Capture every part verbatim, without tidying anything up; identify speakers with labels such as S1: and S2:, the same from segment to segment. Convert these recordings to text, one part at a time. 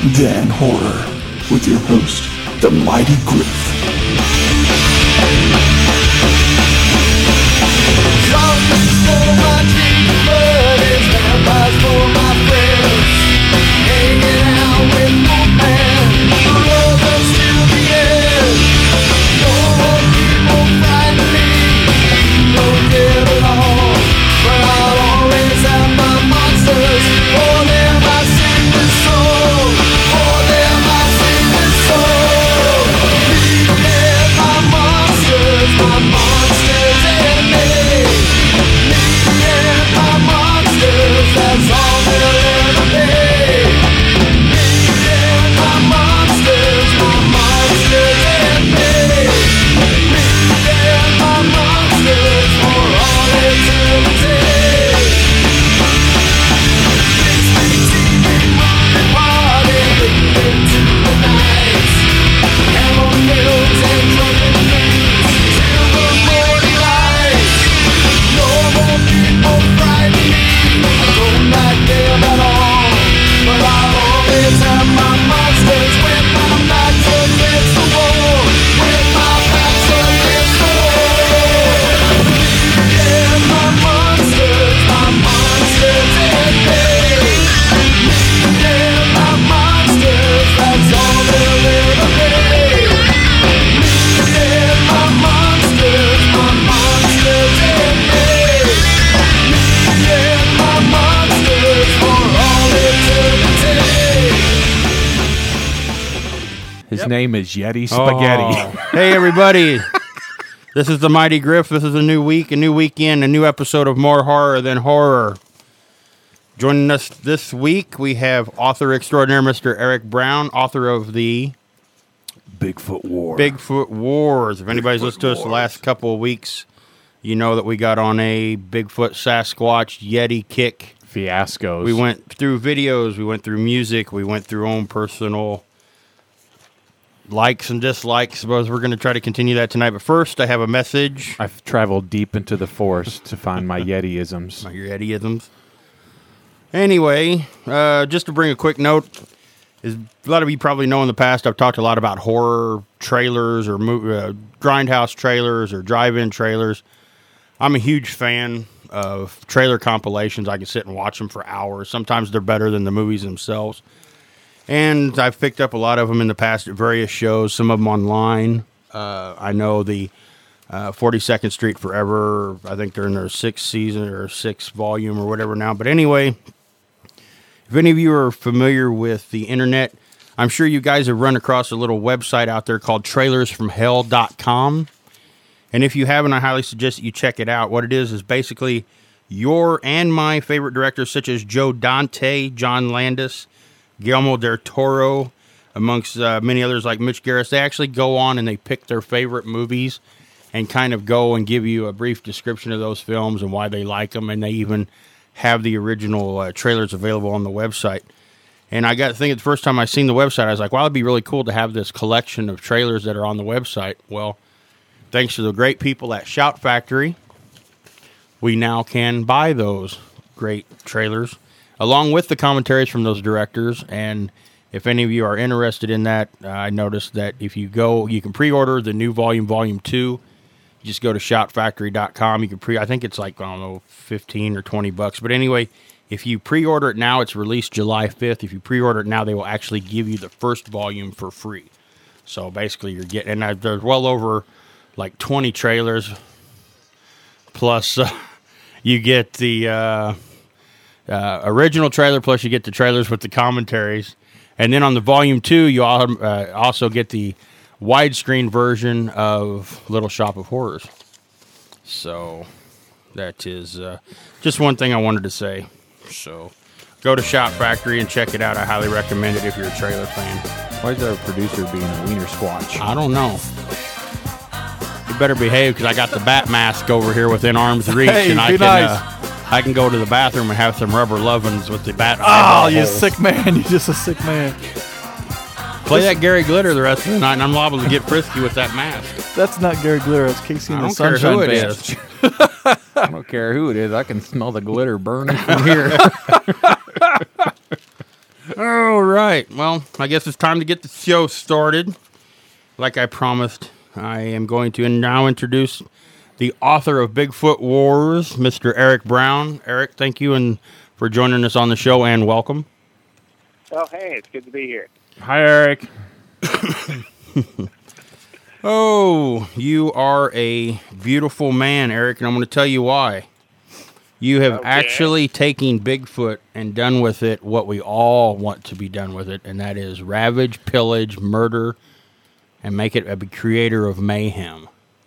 S1: Then Horror with your host, the Mighty Griff.
S2: Zombies for my dream buddies, vampires for my friends, hanging out with Wolfman, brothers till the end. No more people frighten me, no get along, but I'll always have my monsters. For them I sing this song, for them I sing this song. Me and my monsters, my monsters and me. That's all there'll ever be. Me and my monsters, my monsters and me. Me and my monsters for all eternity. Big screen T V movie party into the night. Chamomills and drunken beats till the morning light. No more people frighten me. Don't like them at all, but I'll always have my monsters when my back's against the wall, when my back's against the wall. Me and my monsters, my monsters and me. Me and my monsters, that's all there'll ever be. Me and my monsters, my monsters and me. Me and my monsters for all eternity.
S3: His name is Yeti Spaghetti.
S4: Oh. Hey, everybody. This is the Mighty Griff. This is a new week, a new weekend, a new episode of More Horror Than Horror. Joining us this week, we have author extraordinaire Mister Eric Brown, author of the
S3: Bigfoot War.
S4: Bigfoot Wars. If anybody's listened to us the last couple of weeks, you know that we got on a Bigfoot, Sasquatch, Yeti kick.
S3: Fiascos.
S4: We went through videos, we went through music, we went through own personal likes and dislikes. I suppose we're going to try to continue that tonight. But first, I have a message.
S3: I've traveled deep into the forest to find my Yeti-isms.
S4: Your Yeti-isms. Anyway, uh, just to bring a quick note, is a lot of you probably know in the past I've talked a lot about horror trailers or mo- uh, grindhouse trailers or drive-in trailers. I'm a huge fan of trailer compilations. I can sit and watch them for hours. Sometimes they're better than the movies themselves. And I've picked up a lot of them in the past at various shows, some of them online. Uh, I know the uh, forty-second Street Forever, I think they're in their sixth season or sixth volume or whatever now. But anyway, if any of you are familiar with the internet, I'm sure you guys have run across a little website out there called trailers from hell dot com. And if you haven't, I highly suggest that you check it out. What it is is basically your and my favorite directors, such as Joe Dante, John Landis, Guillermo del Toro, amongst uh, many others like Mitch Garris. They actually go on and they pick their favorite movies and kind of go and give you a brief description of those films and why they like them. And they even have the original uh, trailers available on the website. And I got to think, the first time I seen the website, I was like, wow, it'd be really cool to have this collection of trailers that are on the website. Well, thanks to the great people at Shout Factory, we now can buy those great trailers, along with the commentaries from those directors. And if any of you are interested in that, uh, I noticed that if you go, you can pre-order the new volume, volume two. You just go to shout factory dot com. You can pre, I think it's like, I don't know, fifteen or twenty bucks. But anyway, if you pre-order it now, it's released July fifth. If you pre-order it now, they will actually give you the first volume for free. So basically you're getting, and there's well over like twenty trailers, plus uh, you get the uh, uh, original trailer, plus you get the trailers with the commentaries. And then on the volume two, you all, uh, also get the widescreen version of Little Shop of Horrors. So that is uh, just one thing I wanted to say. So go to Shout Factory and check it out. I highly recommend it if you're a trailer fan.
S3: Why is our producer being a wiener squatch?
S4: I don't know. You better behave, because I got the bat mask over here within arm's reach,
S5: Hey,
S4: and I
S5: be
S4: can
S5: nice.
S4: uh, I can go to the bathroom and have some rubber lovin's with the bat.
S5: Oh,
S4: eyeball
S5: you
S4: holes.
S5: sick man. You're just a sick man.
S4: Play that Gary Glitter the rest of the night, and I'm liable to get frisky with that mask.
S5: That's not Gary Glitter. That's Casey
S4: I
S5: and the
S4: don't care
S5: Sunshine
S4: who it
S5: Band.
S4: is.
S3: I don't care who it is. I can smell the glitter burning from here.
S4: All right. Well, I guess it's time to get the show started. Like I promised, I am going to now introduce the author of Bigfoot Wars, Mister Eric Brown. Eric, thank you and for joining us on the show, and welcome.
S6: Oh, hey, it's good to be here.
S3: Hi, Eric.
S4: Oh, you are a beautiful man, Eric, and I'm going to tell you why. You have
S6: Okay.
S4: actually taken Bigfoot and done with it what we all want to be done with it, and that is ravage, pillage, murder, and make it a creator of mayhem.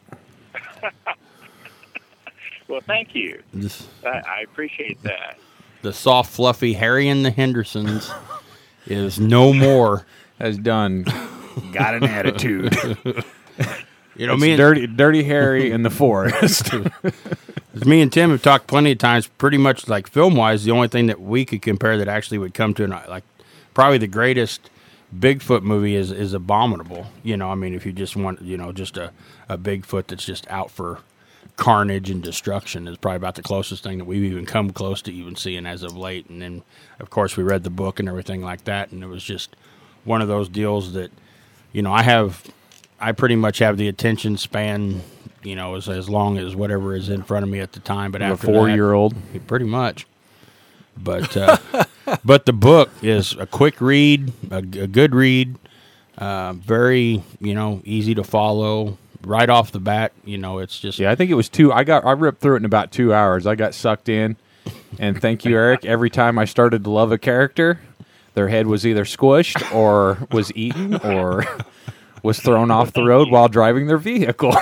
S6: Well, thank you.
S4: This,
S6: I, I appreciate that.
S4: the soft, fluffy Harry and the Hendersons is no more.
S3: Has done. Got an attitude.
S4: You know,
S3: It's
S4: me and,
S3: dirty, dirty Harry in the forest.
S4: me and Tim have talked plenty of times, pretty much like film-wise, the only thing that we could compare that actually would come to, an, like, probably the greatest Bigfoot movie is, is Abominable. You know, I mean, if you just want, you know, just a, a Bigfoot that's just out for carnage and destruction is probably about the closest thing that we've even come close to even seeing as of late. And then, of course, we read the book and everything like that, and it was just one of those deals that, you know, I have, I pretty much have the attention span, you know, as, as long as whatever is in front of me at the time. But
S3: a
S4: after
S3: four-year-old.
S4: that, pretty much. But uh, but the book is a quick read, a, a good read, uh, very, you know, easy to follow. Right off the bat, you know, it's just
S3: Yeah, I think it was two. I got I ripped through it in about two hours. I got sucked in, and thank you, Eric. Every time I started to love a character, their head was either squished or was eaten or was thrown off the road while driving their vehicle.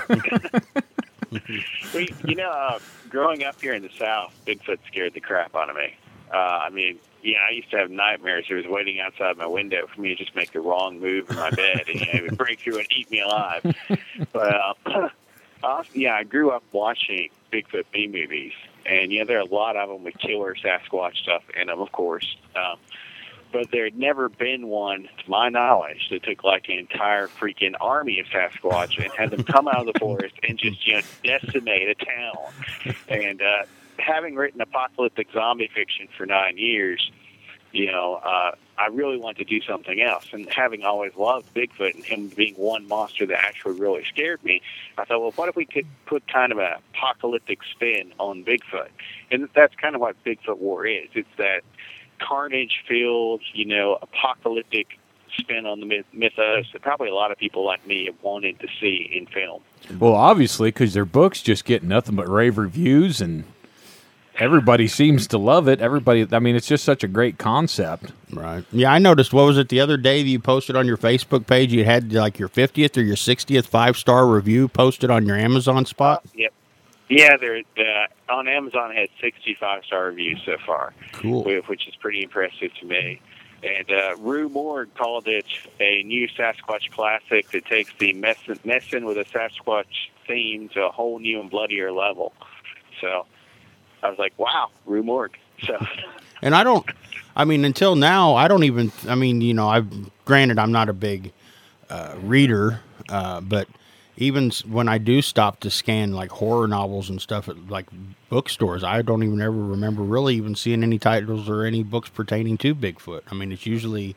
S6: Well, you know, uh, growing up here in the South, Bigfoot scared the crap out of me. Uh, I mean, yeah, I used to have nightmares. It was waiting outside my window for me to just make the wrong move in my bed, and you know, it would break through and eat me alive. But uh, also, yeah, I grew up watching Bigfoot B movies, and you know, there are a lot of them with killer Sasquatch stuff in them, of course. Um, but there had never been one, to my knowledge, that took like an entire freaking army of Sasquatch and had them come out of the forest and just, you know, decimate a town. And uh, having written apocalyptic zombie fiction for nine years, you know, uh, I really wanted to do something else. And having always loved Bigfoot and him being one monster that actually really scared me, I thought, well, what if we could put kind of an apocalyptic spin on Bigfoot? And that's kind of what Bigfoot War is. It's that carnage-filled, you know, apocalyptic spin on the myth- mythos that probably a lot of people like me have wanted to see in film.
S3: Well, obviously, because their books just get nothing but rave reviews, and everybody seems to love it. Everybody, I mean, it's just such a great concept.
S4: right. Yeah, I noticed. What was it the other day that you posted on your Facebook page? You had like your fiftieth or your sixtieth five star review posted on your Amazon spot.
S6: Yep. Yeah, there uh, on Amazon it has sixty-five star reviews so far.
S4: Cool.
S6: wh- Which is pretty impressive to me. And uh, Rue Moore called it a new Sasquatch classic that takes the messing, messing with a Sasquatch theme to a whole new and bloodier level. So I was like, wow, Rue Moore. So
S4: And I don't, I mean, until now, I don't even, I mean, you know, I've, granted, I'm not a big uh, reader, uh, but even s- when I do stop to scan like horror novels and stuff at like bookstores, I don't even ever remember really even seeing any titles or any books pertaining to Bigfoot. I mean, it's usually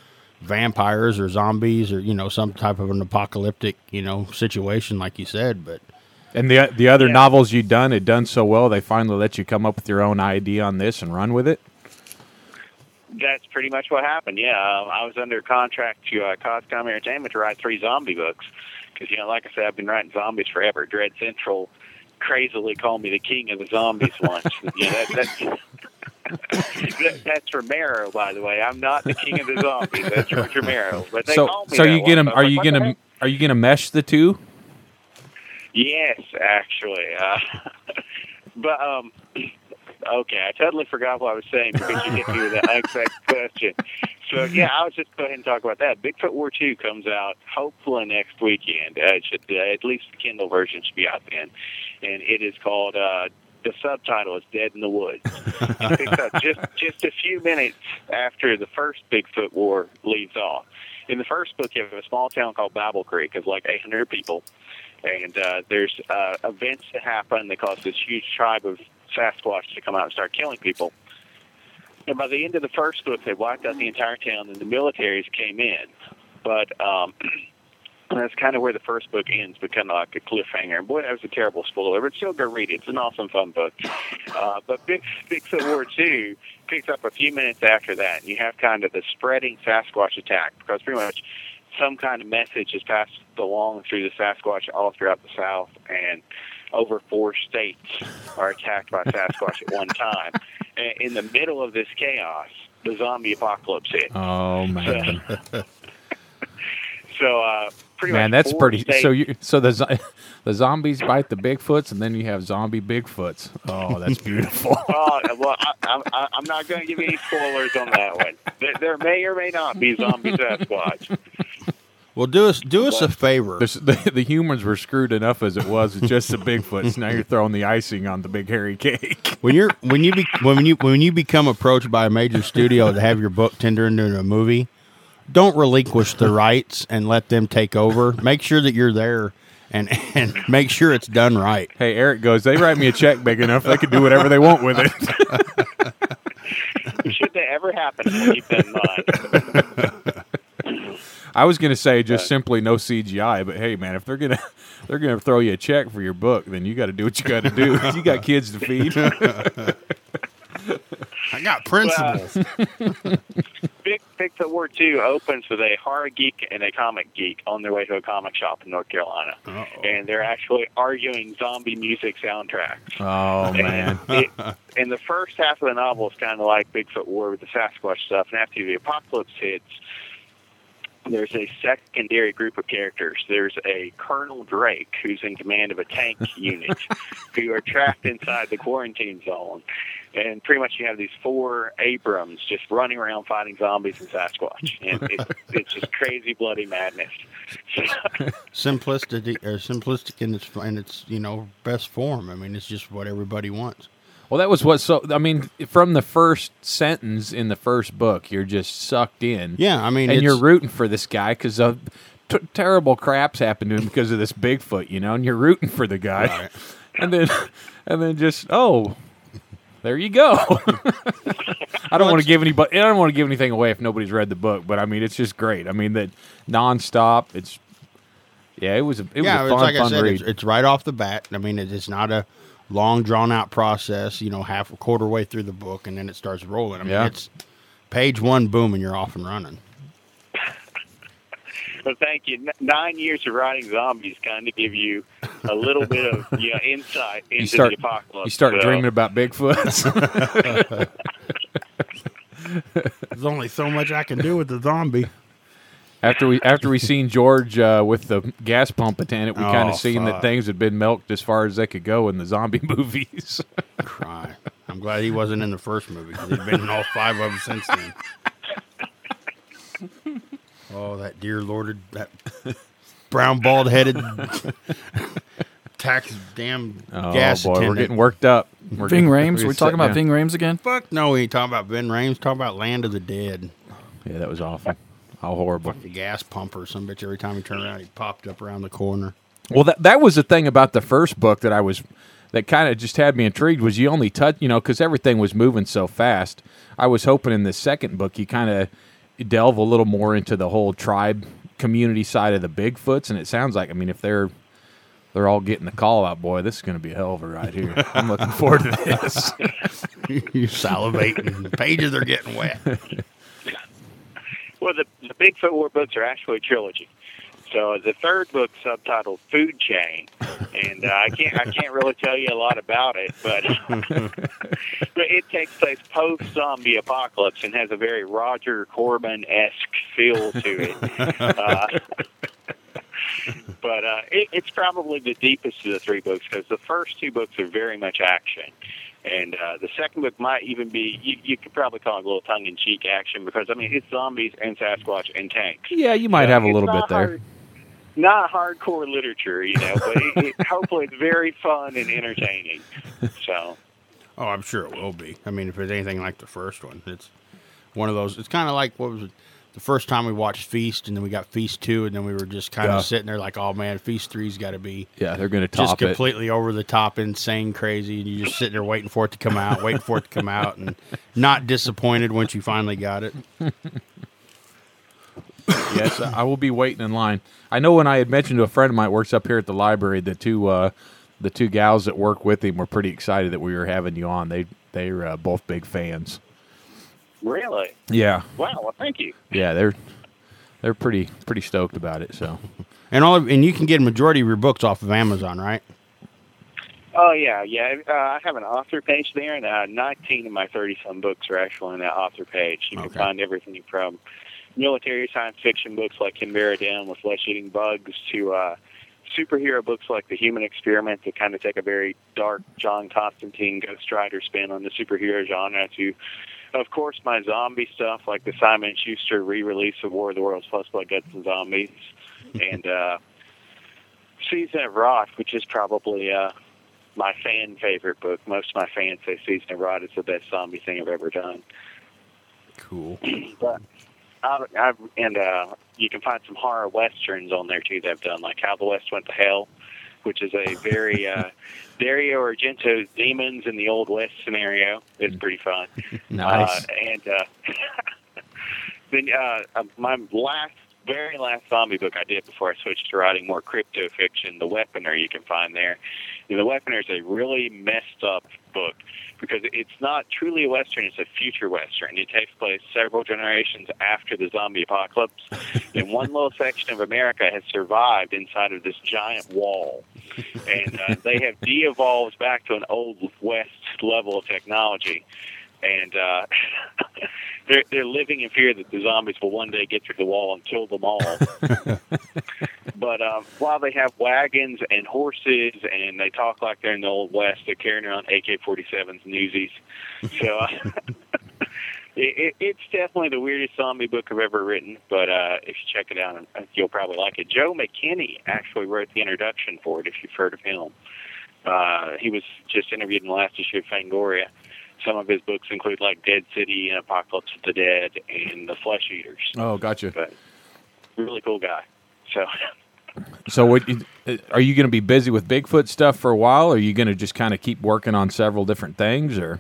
S4: vampires or zombies or, you know, some type of an apocalyptic, you know, situation like you said, but
S3: And the the other
S6: Yeah.
S3: novels you've done, it done so well, they finally let you come up with your own idea on this and run with it.
S6: that's pretty much what happened. Yeah, um, I was under contract to uh, Coscom Entertainment to write three zombie books. Because, you know, like I said, I've been writing zombies forever. Dread Central crazily called me the king of the zombies once. You know, that, that's, that, that's Romero, by the way. I'm not the king of the zombies. That's George Romero. But they
S3: So,
S6: called me
S3: so
S6: that
S3: you gonna
S6: once. I
S3: are
S6: was
S3: you
S6: like, what the
S3: gonna
S6: heck?
S3: are you gonna mesh the two?
S6: Yes, actually. Uh, but, um, okay, I totally forgot what I was saying because you hit me with that unexpected question. So, yeah, I was just go ahead and talk about that. Bigfoot War two comes out hopefully next weekend. Uh, it should, uh, at least the Kindle version should be out then. And it is called, uh, the subtitle is Dead in the Woods. It picks up just, just a few minutes after the first Bigfoot War leaves off. In the first book, you have a small town called Babel Creek of like eight hundred people. And uh, there's uh, events that happen that cause this huge tribe of Sasquatch to come out and start killing people. And by the end of the first book, they wiped out the entire town, and the militaries came in. But um, that's kind of where the first book ends, but kind of like a cliffhanger. And boy, that was a terrible spoiler, but still go read it. It's an awesome, fun book. Uh, but Big, Bigfoot War two picks up a few minutes after that, and you have kind of the spreading Sasquatch attack, because pretty much some kind of message is passed along through the Sasquatch all throughout the South, and over four states are attacked by Sasquatch at one time. And in the middle of this chaos, the zombie apocalypse hit.
S3: Oh man,
S6: So, so uh, pretty
S3: man,
S6: much
S3: that's
S6: four
S3: pretty.
S6: states-
S3: So you, so the zo- the zombies bite the Bigfoots, and then you have zombie Bigfoots. Oh, that's beautiful.
S6: Oh, well, I, I, I'm not going to give any spoilers on that one. There, there may or may not be zombie Sasquatch.
S4: Well, do us do us a favor.
S3: The, the, the humans were screwed enough as it was with just the Bigfoots. Now you're throwing the icing on the big hairy cake.
S4: When you're when you be, when you when you become approached by a major studio to have your book tender into a movie, don't relinquish the rights and let them take over. Make sure that you're there and and make sure it's done right.
S3: Hey, Eric goes, they write me a check big enough, they can do whatever they want with it.
S6: Should that ever happen, keep that in mind.
S3: I was going to say just simply no C G I, but hey, man, if they're gonna they're gonna throw you a check for your book, then you got to do what you got to do. You got kids to feed.
S4: I got principles.
S6: Big Bigfoot War two opens with a horror geek and a comic geek on their way to a comic shop in North Carolina.
S4: Uh-oh.
S6: And they're actually arguing zombie music soundtracks.
S3: Oh man,
S6: And, it, and the first half of the novel is kind of like Bigfoot War with the Sasquatch stuff. And after the apocalypse hits, there's a secondary group of characters. There's a Colonel Drake who's in command of a tank unit who are trapped inside the quarantine zone. And pretty much you have these four Abrams just running around fighting zombies and Sasquatch. And it's, it's just crazy, bloody madness.
S4: Simplistic or simplistic in its in its you know best form. I mean, it's just what everybody wants.
S3: well, that was what. So I mean, from the first sentence in the first book, you're just sucked in.
S4: Yeah, I mean,
S3: and
S4: it's,
S3: you're rooting for this guy because of t- terrible craps happened to him because of this Bigfoot, you know, and you're rooting for the guy,
S4: Right.
S3: and then and then just oh. There you go. I don't want to give any, but I don't want to give anything away if nobody's read the book. But I mean, it's just great. I mean, that nonstop. It's yeah, it was a it
S4: yeah,
S3: was a
S4: it's
S3: fun,
S4: like I
S3: fun
S4: said,
S3: read.
S4: it's, it's right off the bat. I mean, it, it's not a long, drawn out process. You know, half a quarter way through the book, and then it starts rolling. I mean,
S3: Yeah.
S4: it's page one, boom, and you're off and running.
S6: But thank you. N- nine years of writing zombies kind of give you a little bit of you know, insight into
S3: you start
S6: the apocalypse.
S3: you start
S6: So,
S3: dreaming about Bigfoots.
S4: There's only so much I can do with the zombie.
S3: after we after we seen George uh, with the gas pump attendant, we kind
S4: Oh,
S3: of seen that
S4: fuck.
S3: things had been milked as far as they could go in the zombie movies.
S4: Cry. I'm glad he wasn't in the first movie because he's been in all five of them since then. Oh, that dear lorded, that brown bald headed tax damn
S3: Oh
S4: gas
S3: boy,
S4: attendant.
S3: we're getting worked up. We're
S5: Ving
S3: getting-
S5: Rhames.
S3: we're
S5: We're talking about
S3: sitting
S5: Ving Rhames again.
S4: Fuck no, we ain't talking about Ben Rames. Talking about Land of the Dead.
S3: down. Yeah, that was awful. How horrible.
S4: The gas pump or some bitch. Every time he turned around, he popped up around the corner.
S3: Well, that that was the thing about the first book that I was that kind of just had me intrigued was you only touch you know because everything was moving so fast. I was hoping in the second book you kind of delve a little more into the whole tribe community side of the Bigfoots, and it sounds like I mean if they're they're all getting the call out, boy, this is going to be a hell of a ride here. I'm looking forward to this.
S4: You salivating. Pages are getting wet.
S6: Well, the, the Bigfoot War books are actually a trilogy. So the third book, subtitled "Food Chain," and uh, I can't I can't really tell you a lot about it, but but it takes place post zombie apocalypse and has a very Roger Corman esque feel to it. Uh, but uh, it, it's probably the deepest of the three books because the first two books are very much action. And uh, the second book might even be, you, you could probably call it a little tongue-in-cheek action because, I mean, it's zombies and Sasquatch and tanks.
S3: Yeah, you might
S6: So
S3: have a
S6: it's
S3: little bit
S6: not
S3: there.
S6: hard- not hardcore literature, you know, but it, it, hopefully it's very fun and entertaining. So,
S4: Oh, I'm sure it will be. I mean, if it's anything like the first one, it's one of those. It's kind of like what was it? the first time we watched Feast, and then we got Feast two, and then we were just kind of
S3: Yeah.
S4: sitting there like, oh man, Feast three's got to be
S3: Yeah, they're going to
S4: just
S3: top it.
S4: completely over the top, insane, crazy, and you're just sitting there waiting for it to come out, waiting for it to come out, and not disappointed once you finally got it.
S3: Yes, I will be waiting in line. I know when I had mentioned to a friend of mine who works up here at the library, the two uh, the two gals that work with him were pretty excited that we were having you on. They they're uh, both big fans.
S6: Really?
S3: Yeah,
S6: Wow. Well, thank you.
S3: yeah, they're they're pretty pretty stoked about it. So
S4: And all of, and you can get a majority of your books off of Amazon, right?
S6: Oh yeah, yeah. Uh, I have an author page there, and uh, nineteen of my thirty-some books are actually on that author page. You
S4: Okay.
S6: can find everything from military science fiction books like Canberra Down with flesh-eating bugs to uh, superhero books like The Human Experiment that kind of take a very dark John Constantine Ghost Rider spin on the superhero genre to, of course, my zombie stuff like the Simon and Schuster re-release of War of the Worlds plus Blood, Guts, and Zombies, and uh, Season of Rot, which is probably uh, my fan favorite book. Most of my fans say Season of Rot is the best zombie thing I've ever done.
S4: Cool.
S6: But I've, I've, and uh, you can find some horror westerns on there too that I've done, like How the West Went to Hell, which is a very uh, Dario Argento's Demons in the Old West scenario. It's pretty fun.
S3: nice.
S6: Uh, and uh, then uh, uh, my last, very last zombie book I did before I switched to writing more crypto fiction, The Weaponer, you can find there. And The Weaponer is a really messed up book because it's not truly a Western, it's a future Western. It takes place several generations after the zombie apocalypse. And one little section of America has survived inside of this giant wall. And uh, they have de-evolved back to an Old West level of technology. And uh, they're, they're living in fear that the zombies will one day get through the wall and kill them all. But um, while they have wagons and horses and they talk like they're in the Old West, they're carrying around A K forty-sevens and Uzis. So uh, it, it, it's definitely the weirdest zombie book I've ever written. But uh, if you check it out, you'll probably like it. Joe McKinney actually wrote the introduction for it, if you've heard of him. Uh, he was just interviewed in the last issue of Fangoria. Some of his books include like Dead City and Apocalypse of the Dead and The Flesh Eaters.
S3: Oh, gotcha.
S6: But really cool guy. So,
S3: So, what, are you going to be busy with Bigfoot stuff for a while? Or are you going to just kind of keep working on several different things, or?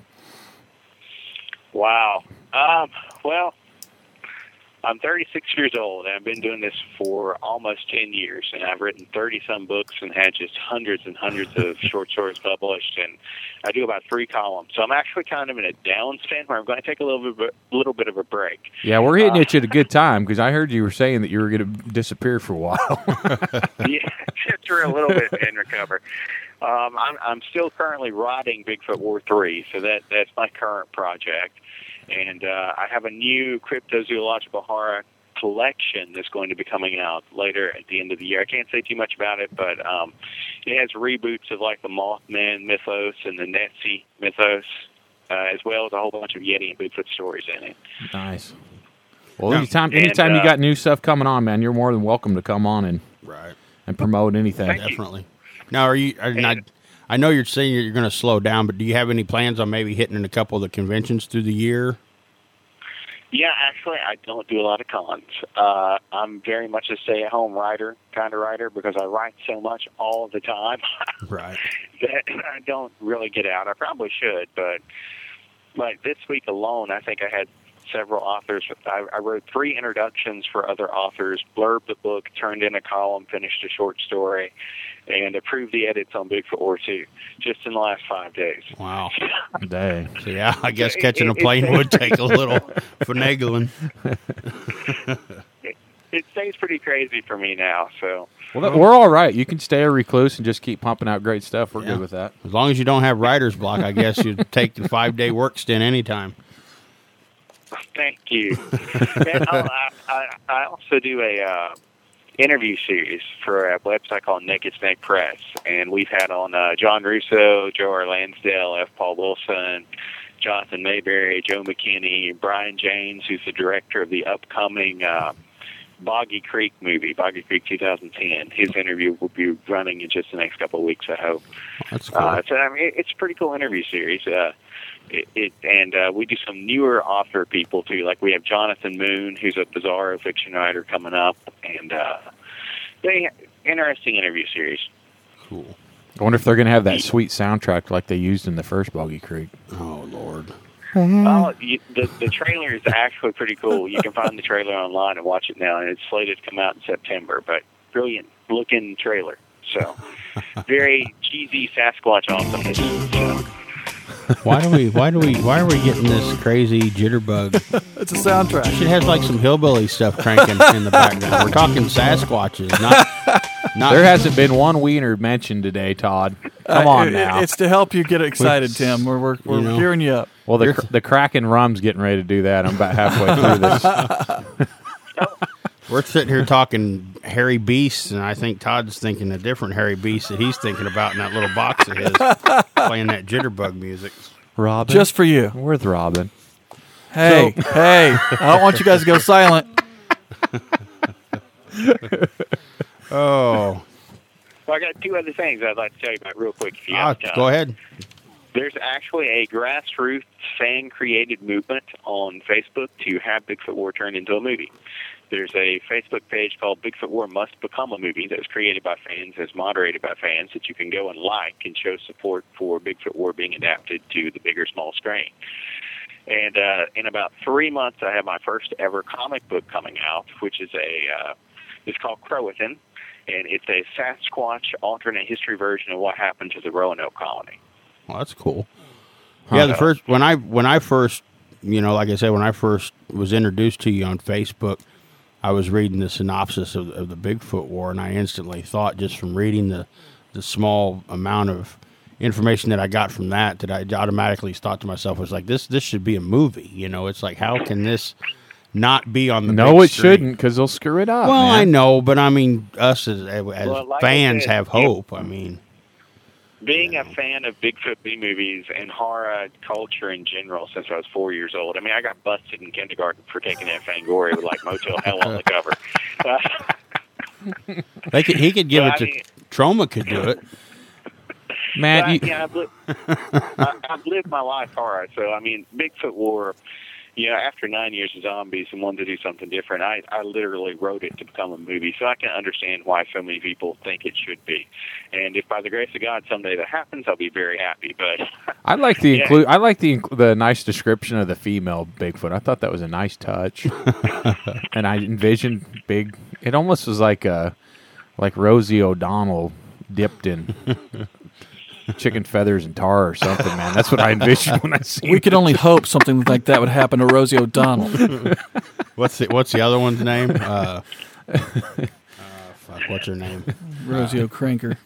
S6: wow. Um, well, I'm thirty-six years old, and I've been doing this for almost ten years, and I've written thirty-some books and had just hundreds and hundreds of short stories published, and I do about three columns. So I'm actually kind of in a down spin where I'm going to take a little bit, little bit of a break.
S3: Yeah, we're hitting
S6: Uh,
S3: at you at a good time because I heard you were saying that you were going to disappear for a while.
S6: Yeah, just for a little bit and recover. Um, I'm, I'm still currently writing Bigfoot War three, so that that's my current project. And uh, I have a new cryptozoological horror collection that's going to be coming out later at the end of the year. I can't say too much about it, but um, it has reboots of like the Mothman mythos and the Nessie mythos, uh, as well as a whole bunch of Yeti and Bigfoot stories in it.
S3: Nice. Well,
S4: Yeah.
S3: anytime,
S6: And,
S3: anytime
S6: uh,
S3: you got new stuff coming on, man, you're more than welcome to come on and,
S4: Right.
S3: and promote anything.
S6: Thank you.
S4: Definitely. Now, are you? Are not, I know you're saying you're going to slow down, but do you have any plans on maybe hitting a couple of the conventions through the year?
S6: Yeah, actually, I don't do a lot of cons. Uh, I'm very much a stay-at-home writer, kind of writer, because I write so much all the time
S4: Right.
S6: that I don't really get out. I probably should, but like this week alone, I think I had several authors. I, I wrote three introductions for other authors, blurbed the book, turned in a column, finished a short story, and approved the edits on Bigfoot War two just in the last five days.
S4: Wow.
S3: Dang.
S4: So, yeah, I guess
S6: It-
S4: catching a
S6: it-
S4: plane would take a little finagling.
S6: It, it stays pretty crazy for me now, so...
S3: Well, that, we're all right. You can stay a recluse and just keep pumping out great stuff. We're
S4: Yeah.
S3: good with that.
S4: As long as you don't have writer's block, I guess you'd take the five-day work stint anytime.
S6: Thank you. And, oh, I, I, I also do a uh, interview series for a website called Naked Snake Press, and we've had on uh, John Russo, Joe R. Lansdale, F. Paul Wilson, Jonathan Mayberry, Joe McKinney, Brian James, who's the director of the upcoming uh, Boggy Creek movie, Boggy Creek twenty ten. His interview will be running in just the next couple of weeks, I hope.
S4: That's cool.
S6: Uh, so, I mean, it's a pretty cool interview series. Uh, it, it and uh, we do some newer author people too. Like we have Jonathan Moon, who's a Bizarro fiction writer, coming up, and uh, they interesting interview series.
S4: Cool.
S3: I wonder if they're going to have that sweet soundtrack like they used in the first Bogey Creek.
S4: Oh Lord.
S6: Oh, you, the the trailer is actually pretty cool. You can find the trailer online and watch it now, and it's slated to come out in September. But brilliant looking trailer. So very cheesy Sasquatch awesomeness. So.
S4: Why do we? Why do we? Why are we getting this crazy jitterbug?
S5: It's a soundtrack.
S4: It has like some hillbilly stuff cranking in the background. We're talking Sasquatches, not. not
S3: There hasn't been one wiener mentioned today, Todd. Come
S5: Uh,
S3: on
S5: it-
S3: now.
S5: It's to help you get excited, Tim. We're we're, we're
S4: You know.
S5: gearing you up.
S3: Well, the cr- the Kraken rum's getting ready to do that. I'm about halfway through this.
S4: We're sitting here talking hairy beasts, and I think Todd's thinking a different hairy beast that he's thinking about in that little box of his, playing that jitterbug music.
S3: Robin,
S5: Just for you.
S3: with Robin.
S5: Hey, hey! I don't want you guys to go silent.
S4: Oh,
S6: Well, I got two other things I'd like to tell you about real quick. If you
S4: ah,
S6: have time.
S4: go ahead.
S6: There's actually a grassroots fan-created movement on Facebook to have Bigfoot War turned into a movie. There's a Facebook page called Bigfoot War Must Become a Movie that was created by fans, as moderated by fans, that you can go and like and show support for Bigfoot War being adapted to the big or small screen. And uh, in about three months, I have my first ever comic book coming out, which is a uh, it's called Croatan, and it's a Sasquatch alternate history version of what happened to the Roanoke colony.
S4: Well, that's cool. Yeah, the first when I when I first, you know, like I said, when I first was introduced to you on Facebook, I was reading the synopsis of, of the Bigfoot War, and I instantly thought, just from reading the the small amount of information that I got from that, that I automatically thought to myself, was like, this this should be a movie. You know, it's like, how can this not be on the
S3: No,
S4: big
S3: it
S4: screen?
S3: shouldn't, because they'll screw it up.
S4: Well,
S3: man.
S4: I know, but I mean, us as as
S6: Well, like I
S4: fans
S6: said,
S4: have hope. I mean,
S6: Being a fan of Bigfoot B movies and horror culture in general since I was four years old, I mean, I got busted in kindergarten for taking that Fangoria with like Motel Hell on the cover. Uh,
S4: they could, he could give
S6: Well,
S4: it
S6: I
S4: to
S6: mean-
S4: Troma could do it.
S3: Man,
S6: But,
S3: you,
S6: yeah, I've, li- I, I've lived my life horror. So, I mean, Bigfoot War, you know, after nine years of zombies and wanted to do something different, I, I literally wrote it to become a movie. So I can understand why so many people think it should be. And if by the grace of God someday that happens, I'll be very happy. But
S3: I like the
S6: Yeah.
S3: include. I like the inc- the nice description of the female Bigfoot. I thought that was a nice touch, and I envisioned big. It almost was like a like Rosie O'Donnell dipped in chicken feathers and tar or something. Man, that's what I envisioned when I see.
S5: We could only hope something like that would happen to Rosie O'Donnell.
S4: What's the What's the other one's name? Uh, uh, fuck, what's her name?
S5: Rosie O'Cranker.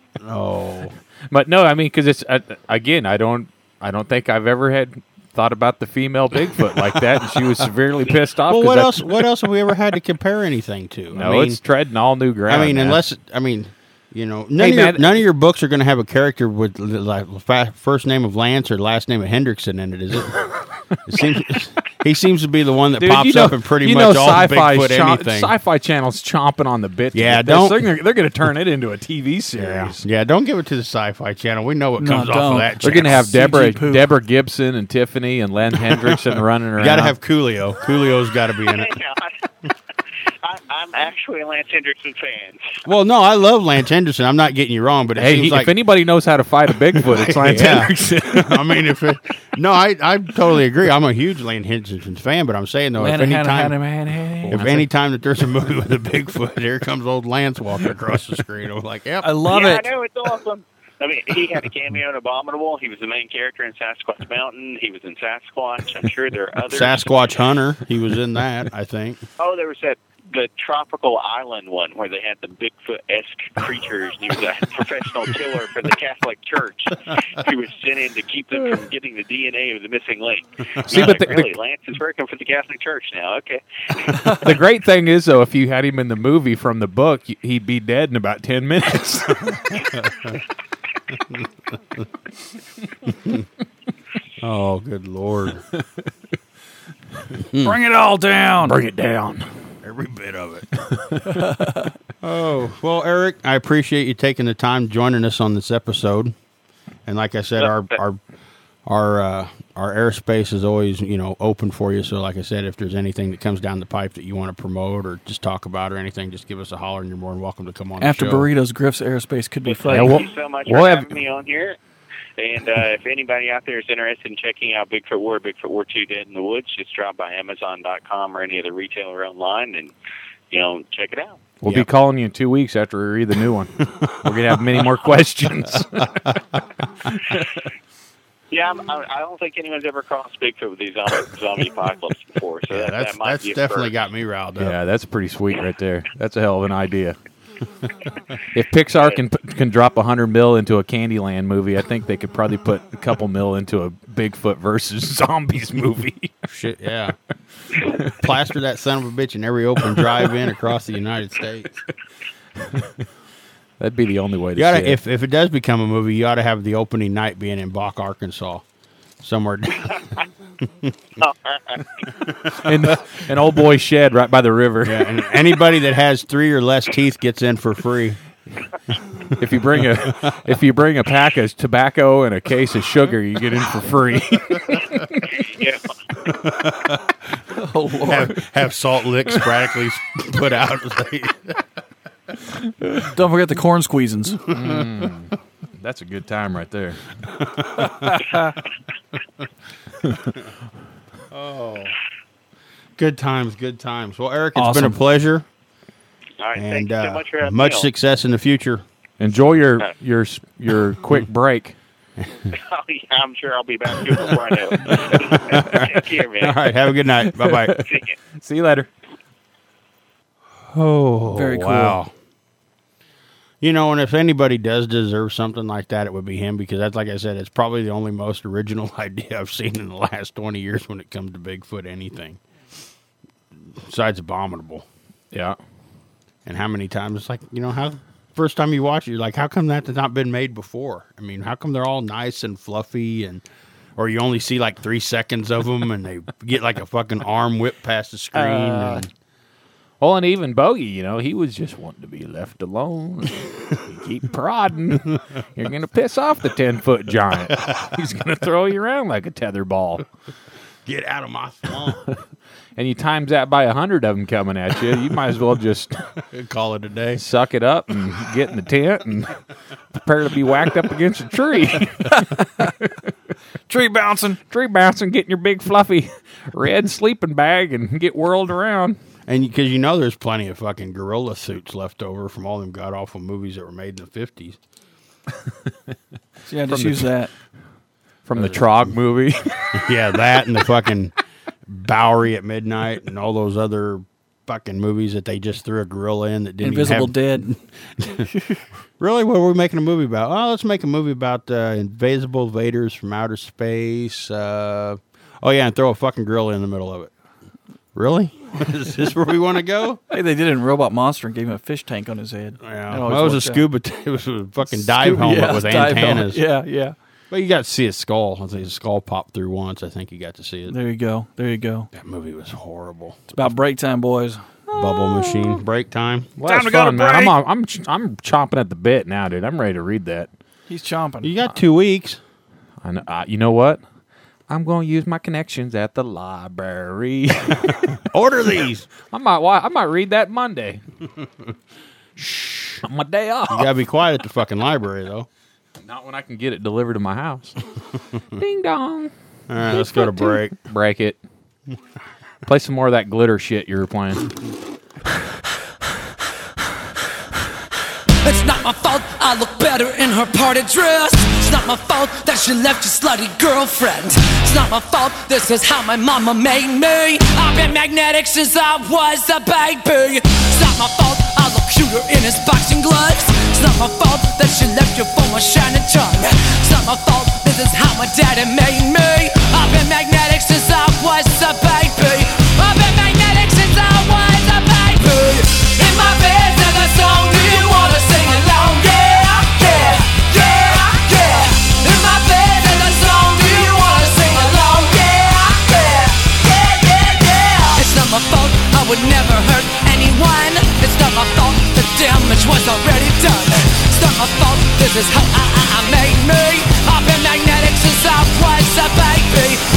S4: Oh,
S3: But no, I mean, because it's uh, again, I don't, I don't think I've ever had thought about the female Bigfoot like that, and she was severely pissed off.
S4: well,
S3: 'cause
S4: what
S3: that-
S4: else? What else have we ever had to compare anything to?
S3: No,
S4: I mean,
S3: it's treading all new ground.
S4: I mean,
S3: man.
S4: unless I mean, you know, none,
S3: Hey,
S4: of your,
S3: man.
S4: none of your books are going to have a character with like fa- first name of Lance or last name of Hendrickson in it, is it? It seems he seems to be the one that
S3: Dude,
S4: pops
S3: you know,
S4: up in pretty
S3: you
S4: much
S3: know
S4: all
S3: Sci-Fi's
S4: Bigfoot
S3: chom-
S4: anything.
S3: Sci-Fi Channel's chomping on the bit. to
S4: Yeah,
S3: get this.
S4: don't-
S3: They're gonna, they're gonna turn it into a T V
S4: Yeah,
S3: series.
S4: yeah. Don't give it to the Sci-Fi Channel. We know what
S5: No,
S4: comes off
S5: don't.
S4: of that.
S3: They're
S4: channel.
S3: gonna have
S5: C G
S3: Deborah
S5: poop.
S3: Deborah Gibson and Tiffany and Len Hendrickson running around.
S4: You got to have Coolio. Coolio's got to be in it.
S6: you know, I, I, I'm actually a Lance Hendrickson fan.
S4: Well, no, I love Lance Henderson. I'm not getting you wrong, but it
S3: Hey,
S4: seems
S3: he,
S4: like
S3: if anybody knows how to fight a Bigfoot, it's Lance
S4: Yeah.
S3: Hendrickson.
S4: I mean, if it, no, I I totally agree. I'm a huge Lance Henderson fan, but I'm saying though, if any time if any time that there's a movie with a Bigfoot, here comes old Lance walking across the screen. I'm like, yep.
S5: I love
S6: yeah,
S5: it.
S6: I know, it's awesome. I mean, he had a cameo in Abominable. He was the main character in Sasquatch Mountain. He was in Sasquatch. I'm sure there are others.
S4: Sasquatch Hunter. He was in that, I think.
S6: Oh, there was that the tropical island one where they had the Bigfoot-esque creatures. And he was a professional killer for the Catholic Church. He was sent in to keep them from getting the D N A of the missing link.
S3: See,
S6: You're
S3: but
S6: like,
S3: the-
S6: really, Lance is working for the Catholic Church now. Okay.
S3: The great thing is, though, if you had him in the movie from the book, y- he'd be dead in about ten minutes.
S4: Oh, good Lord.
S5: Bring it all down.
S3: Bring it down.
S4: Every bit of it. Oh, well, Eric, I appreciate you taking the time joining us on this episode. And like I said, our our our uh, our airspace is always, you know, open for you. So, like I said, if there's anything that comes down the pipe that you want to promote or just talk about or anything, just give us a holler, and you're more than welcome to come on.
S5: After
S4: the show.
S5: burritos, Griff's airspace could be
S6: Thank
S5: fighting.
S3: well-
S6: you so much
S3: we'll
S6: for
S3: have-
S6: having me on here. And uh, if anybody out there is interested in checking out Bigfoot War, Bigfoot War two Dead in the Woods, just drop by Amazon dot com or any other retailer online and, you know, check it out.
S3: We'll
S4: Yep.
S3: be calling you in two weeks after we read the new one. We're gonna have many more questions.
S6: Yeah, I'm, I I don't think anyone's ever crossed Bigfoot with these zombie, zombie apocalypse before. So
S4: Yeah,
S6: that,
S4: that's
S6: that might
S4: that's
S6: be a
S4: definitely
S6: first.
S4: got me riled up.
S3: Yeah, that's pretty sweet right there. That's a hell of an idea. If Pixar can can drop a hundred mil into a Candyland movie, I think they could probably put a couple mil into a Bigfoot versus zombies movie.
S4: Shit, yeah. Plaster that son of a bitch in every open drive-in across the United States.
S3: That'd be the only way to
S4: You gotta,
S3: see it.
S4: if if it does become a movie, you ought to have the opening night being in Bach, Arkansas, somewhere.
S3: in an old boy shed right by the river.
S4: Yeah, and anybody that has three or less teeth gets in for free.
S3: If you bring a if you bring a pack of tobacco and a case of sugar, you get in for free.
S6: Yeah.
S5: Oh, Lord.
S4: Have, have salt licks sporadically put out.
S5: Don't forget the corn squeezins.
S3: That's a good time right there.
S4: Good times, good times. Well, Eric, it's
S5: Awesome.
S4: been a pleasure,
S6: All right, thank
S4: and
S6: you so
S4: uh,
S6: much for having
S4: much
S6: me on.
S4: success in the future.
S3: Enjoy your your your quick break.
S6: Oh, yeah, I'm sure I'll be back to it before I know it. Take care, man.
S4: All right, have a good night. Bye bye.
S6: See ya.
S3: See you later.
S4: Oh,
S5: Very cool.
S4: Wow. You know, and if anybody does deserve something like that, it would be him, because that's, like I said, it's probably the only most original idea I've seen in the last twenty years when it comes to Bigfoot anything. Besides Abominable.
S3: Yeah.
S4: And how many times it's like, you know, how first time you watch it, you're like, how come that has not been made before? I mean, how come they're all nice and fluffy, and or you only see like three seconds of them and they get like a fucking arm whipped past the screen?
S3: Uh,
S4: and,
S3: Well, and even Bogey, you know, he was just wanting to be left alone. You keep prodding, you're going to piss off the ten-foot giant. He's going to throw you around like a tether ball.
S4: get out of my swamp.
S3: And you times that by a hundred of them coming at you, you might as well just
S4: Call it a day.
S3: suck it up and get in the tent and prepare to be whacked up against a tree.
S5: Tree bouncing.
S3: Tree bouncing, get in your big fluffy red sleeping bag and get whirled around.
S4: And because you know there's plenty of fucking gorilla suits left over from all them god awful movies that were made in the fifties.
S5: Yeah, just use that.
S3: From the Trog movie.
S4: Yeah, that and the fucking Bowery at Midnight and all those other fucking movies that they just threw a gorilla in that didn't
S5: Invisible
S4: even have...
S5: Dead.
S4: Really? What were we making a movie about? Oh, let's make a movie about uh, invisible invaders from outer space. Uh, oh, yeah, and throw a fucking gorilla in the middle of it. Really? Is this where we want to go?
S5: Hey, they did it in Robot Monster and gave him a fish tank on his head.
S4: Yeah,
S5: That
S4: well,
S5: always
S4: it was a
S5: works out.
S4: scuba. T- it was a fucking dive
S5: Scuba-
S4: helmet
S5: yeah,
S4: with
S5: dive
S4: antennas.
S5: helmet. Yeah, yeah.
S4: But you got to see his skull. I think his skull popped through once. I think you got to see it.
S5: There you go. There you go.
S4: That movie was horrible.
S5: It's about break time, boys.
S4: Bubble machine break time.
S3: Well,
S5: Time
S3: that's
S5: to go to
S3: fun, man. I'm,
S5: break.
S3: on- I'm, ch- I'm chomping at the bit now, dude. I'm ready to read that.
S5: He's chomping.
S4: You got two weeks.
S3: I know, uh, you know what? I'm going to use my connections at the library.
S4: Order these.
S3: I might wa- I might read that Monday. Shh, on my day off.
S4: You got to be quiet at the fucking library, though.
S3: Not when I can get it delivered to my house. Ding dong.
S4: All right, let's go to break.
S3: Break it. Play some more of that glitter shit you were playing.
S2: It's not my fault I look better in her party dress. It's not my fault that she left your slutty girlfriend. It's not my fault, this is how my mama made me. I've been magnetic since I was a baby. It's not my fault I look cuter in his boxing gloves. It's not my fault that she left you for my shiny tongue. It's not my fault, this is how my daddy made me. I've been magnetic since I was a baby. I've been magnetic since I was a baby. In my bed, sing a song, do you wanna sing along? Yeah, yeah, yeah, yeah. In my bed, sing a song, do you wanna sing along? Yeah, yeah, yeah, yeah, yeah. It's not my fault, I would never hurt anyone. It's not my fault, the damage was already done. It's not my fault, this is how I, I, I made me. I've been magnetic since I was a baby.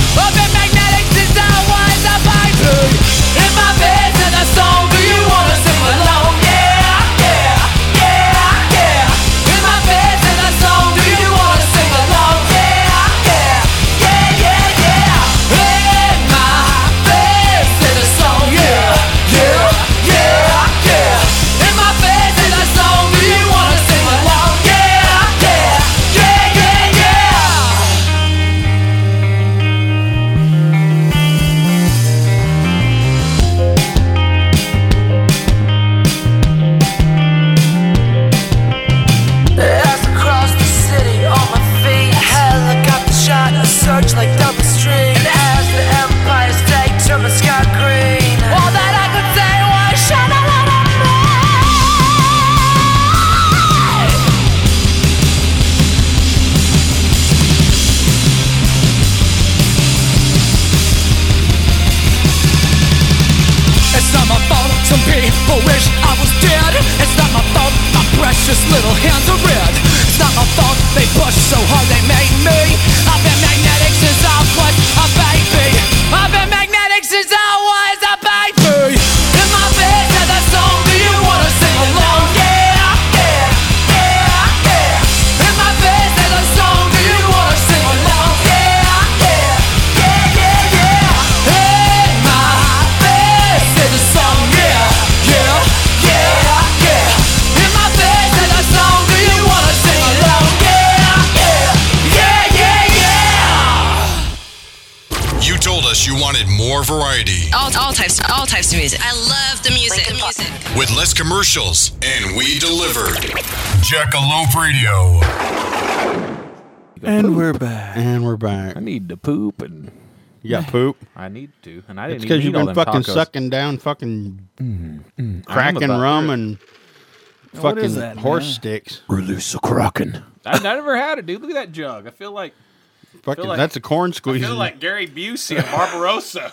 S2: wish I was dead. It's not my fault my precious little hands are red. It's not my fault they pushed so hard they made me. I've been magnetic since I was a baby. I've been magnetic since I was a baby. In my bed to the song, do you wanna sing along? Yeah, yeah, yeah, yeah. In my bed to the song, do you wanna sing along? Yeah, yeah, yeah, yeah, yeah. In my bed to the song, yeah, yeah, yeah, yeah. In my bed to the song, do you wanna sing along? Yeah, yeah, yeah, yeah, yeah.
S7: You told us you wanted more variety.
S8: All, all types, all types of music. I love the music. The music.
S7: With less commercials, and we delivered. Jackalope Radio.
S5: And we're back.
S4: And we're back.
S3: I need to poop, and
S4: You got poop?
S3: I need to, and I
S4: It's
S3: didn't
S4: because
S3: even
S4: you've
S3: eat all
S4: been
S3: them
S4: fucking
S3: tacos.
S4: sucking down fucking
S3: I am
S4: cracking
S3: about
S4: rum
S3: through it.
S4: and
S5: What is
S4: fucking
S5: that,
S4: horse
S5: man?
S4: sticks.
S1: Release the Kraken.
S3: I, I never had it, dude. Look at that jug. I feel like
S4: Fucking,
S3: like-
S4: that's a corn
S3: I
S4: squeeze.
S3: feel like Gary Busey and Barbarossa.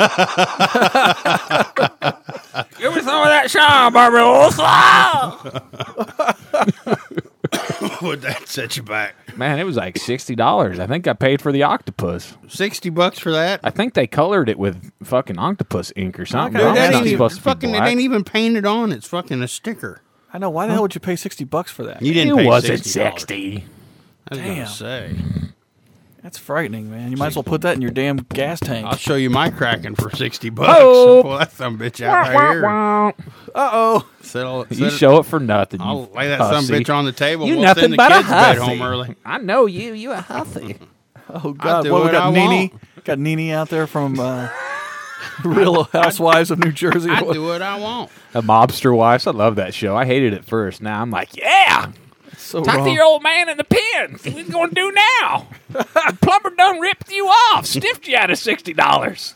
S3: Give me some of that shine, Barbarossa.
S4: Would that set you back?
S3: Man, it was like sixty dollars. I think I paid for the octopus.
S4: Sixty bucks for that?
S3: I think they colored it with fucking octopus ink or something.
S5: Okay,
S3: bro.
S4: Dude, that
S3: It's
S4: ain't
S3: not
S4: even,
S3: supposed to be
S4: fucking, it
S3: black.
S4: ain't even painted on. It's fucking a sticker.
S5: I know. Why the hell would you pay sixty bucks for that?
S4: You didn't
S3: It
S4: pay
S3: wasn't
S4: sixty dollars.
S3: sixty.
S4: I was
S5: Damn.
S4: gonna say.
S5: That's frightening, man. You might as well put that in your damn gas tank.
S4: I'll show you my Kraken for sixty bucks.
S3: Oh.
S4: Pull that some bitch out right here.
S5: Uh oh.
S4: Settle,
S3: You
S4: settle-
S3: show it for nothing. you
S4: I'll lay that some
S3: hussy.
S4: bitch on the table.
S3: You
S4: we'll
S3: nothing
S4: send the
S3: but a
S4: kids to bed
S3: hussy.
S4: home early.
S3: I know you. You a hussy.
S5: Oh God.
S4: do
S5: What we
S4: what
S5: got?
S4: I
S5: Nene.
S4: want.
S5: Got Nene out there from uh, Real Housewives of New Jersey.
S4: I do what I want.
S3: A Mobster Wives. I love that show. I hated it first. Now I'm like, yeah.
S5: So
S3: Talk
S5: wrong.
S3: to your old man in the pen. See what he's going to do now. The plumber done ripped you off. Stiffed you out of sixty dollars.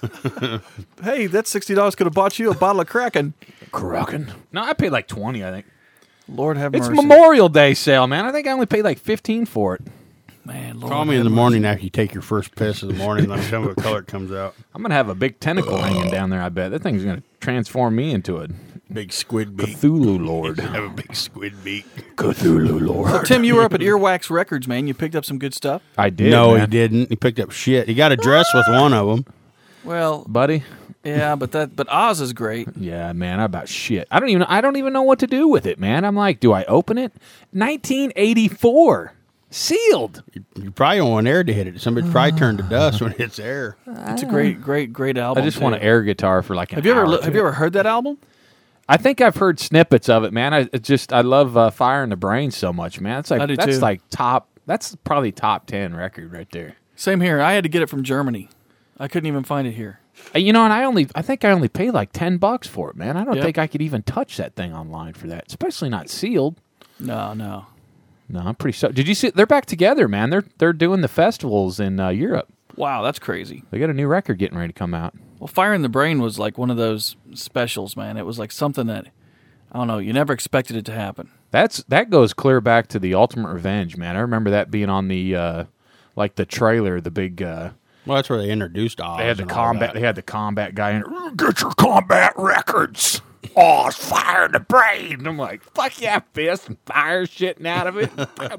S5: Hey, that sixty dollars could have bought you a bottle of Kraken.
S3: Kraken. No, I paid like twenty, I think.
S5: Lord have
S3: It's
S5: mercy.
S3: Memorial Day sale, man. I think I only paid like fifteen for it.
S5: Man, Lord
S4: Call me
S5: have
S4: in the
S5: mercy.
S4: morning after you take your first piss in the morning. Let me tell me what color it comes out.
S3: I'm going to have a big tentacle hanging down there, I bet. That thing's going to transform me into a
S4: Big squid beak.
S3: Cthulhu Lord.
S4: Have a big squid beak.
S3: Cthulhu Lord.
S5: So, Tim, you were up at Earwax Records, man. You picked up some good stuff.
S3: I did,
S4: no,
S3: man.
S4: he didn't. He picked up shit. He got a dress with one of them.
S5: Well,
S3: Buddy?
S5: yeah, but that but Oz is great.
S3: Yeah, man, I about shit. I don't even I don't even know what to do with it, man. I'm like, do I open it? nineteen eighty-four. Sealed.
S4: You probably don't want air to hit it. Somebody probably turned to dust when it hits air.
S5: It's a great, great, great album.
S3: I just
S5: too.
S3: want an air guitar for like an
S5: Have you ever
S3: hour
S5: li-
S3: or
S5: have
S3: two.
S5: you ever heard that album?
S3: I think I've heard snippets of it, man. I it just I love uh, Fire in the Brain so much, man. It's like
S5: I do
S3: that's
S5: too.
S3: like top. That's probably top ten record right there.
S5: Same here. I had to get it from Germany. I couldn't even find it here.
S3: Uh, You know, and I only I think I only paid like ten bucks for it, man. I don't
S5: Yep.
S3: think I could even touch that thing online for that, especially not sealed.
S5: No, no.
S3: No, I'm pretty so. Did you see? They're back together, man. They're they're doing the festivals in uh, Europe.
S5: Wow, that's crazy.
S3: They got a new record getting ready to come out.
S5: Well, Fire in the Brain was like one of those specials, man. It was like something that I don't know. You never expected it to happen.
S3: That's that goes clear back to the Ultimate Revenge, man. I remember that being on the uh, like the trailer, the big. Uh,
S4: Well, that's where they introduced Oz.
S3: they had the
S4: and all
S3: combat.
S4: that.
S3: They had the combat guy in. Get your combat records. Oh, it's Fire in the Brain. And I'm like, fuck yeah, fist and fire shitting out of it.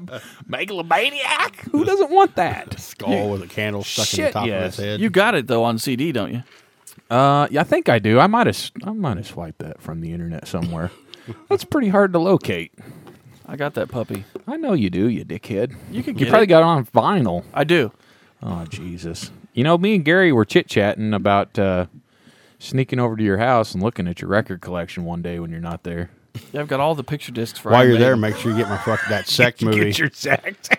S3: Megalomaniac. Who doesn't want that?
S4: Skull with a candle stuck in the
S3: Shit,
S4: top
S3: yes.
S4: of his head.
S5: You got it though on C D, don't you?
S3: Uh, yeah, I think I do. I might have. I might have swiped that from the internet somewhere. That's pretty hard to locate.
S5: I got that puppy.
S3: I know you do, you dickhead.
S5: You can
S3: You
S5: get
S3: probably
S5: it.
S3: got it on vinyl.
S5: I do.
S3: Oh, Jesus. You know, me and Gary were chit-chatting about uh, sneaking over to your house and looking at your record collection one day when you're not there.
S5: Yeah, I've got all the picture discs for
S4: While
S5: Iron
S4: you're there,
S5: Maiden.
S4: make sure you get my fuck that sect movie.
S3: Get your sect.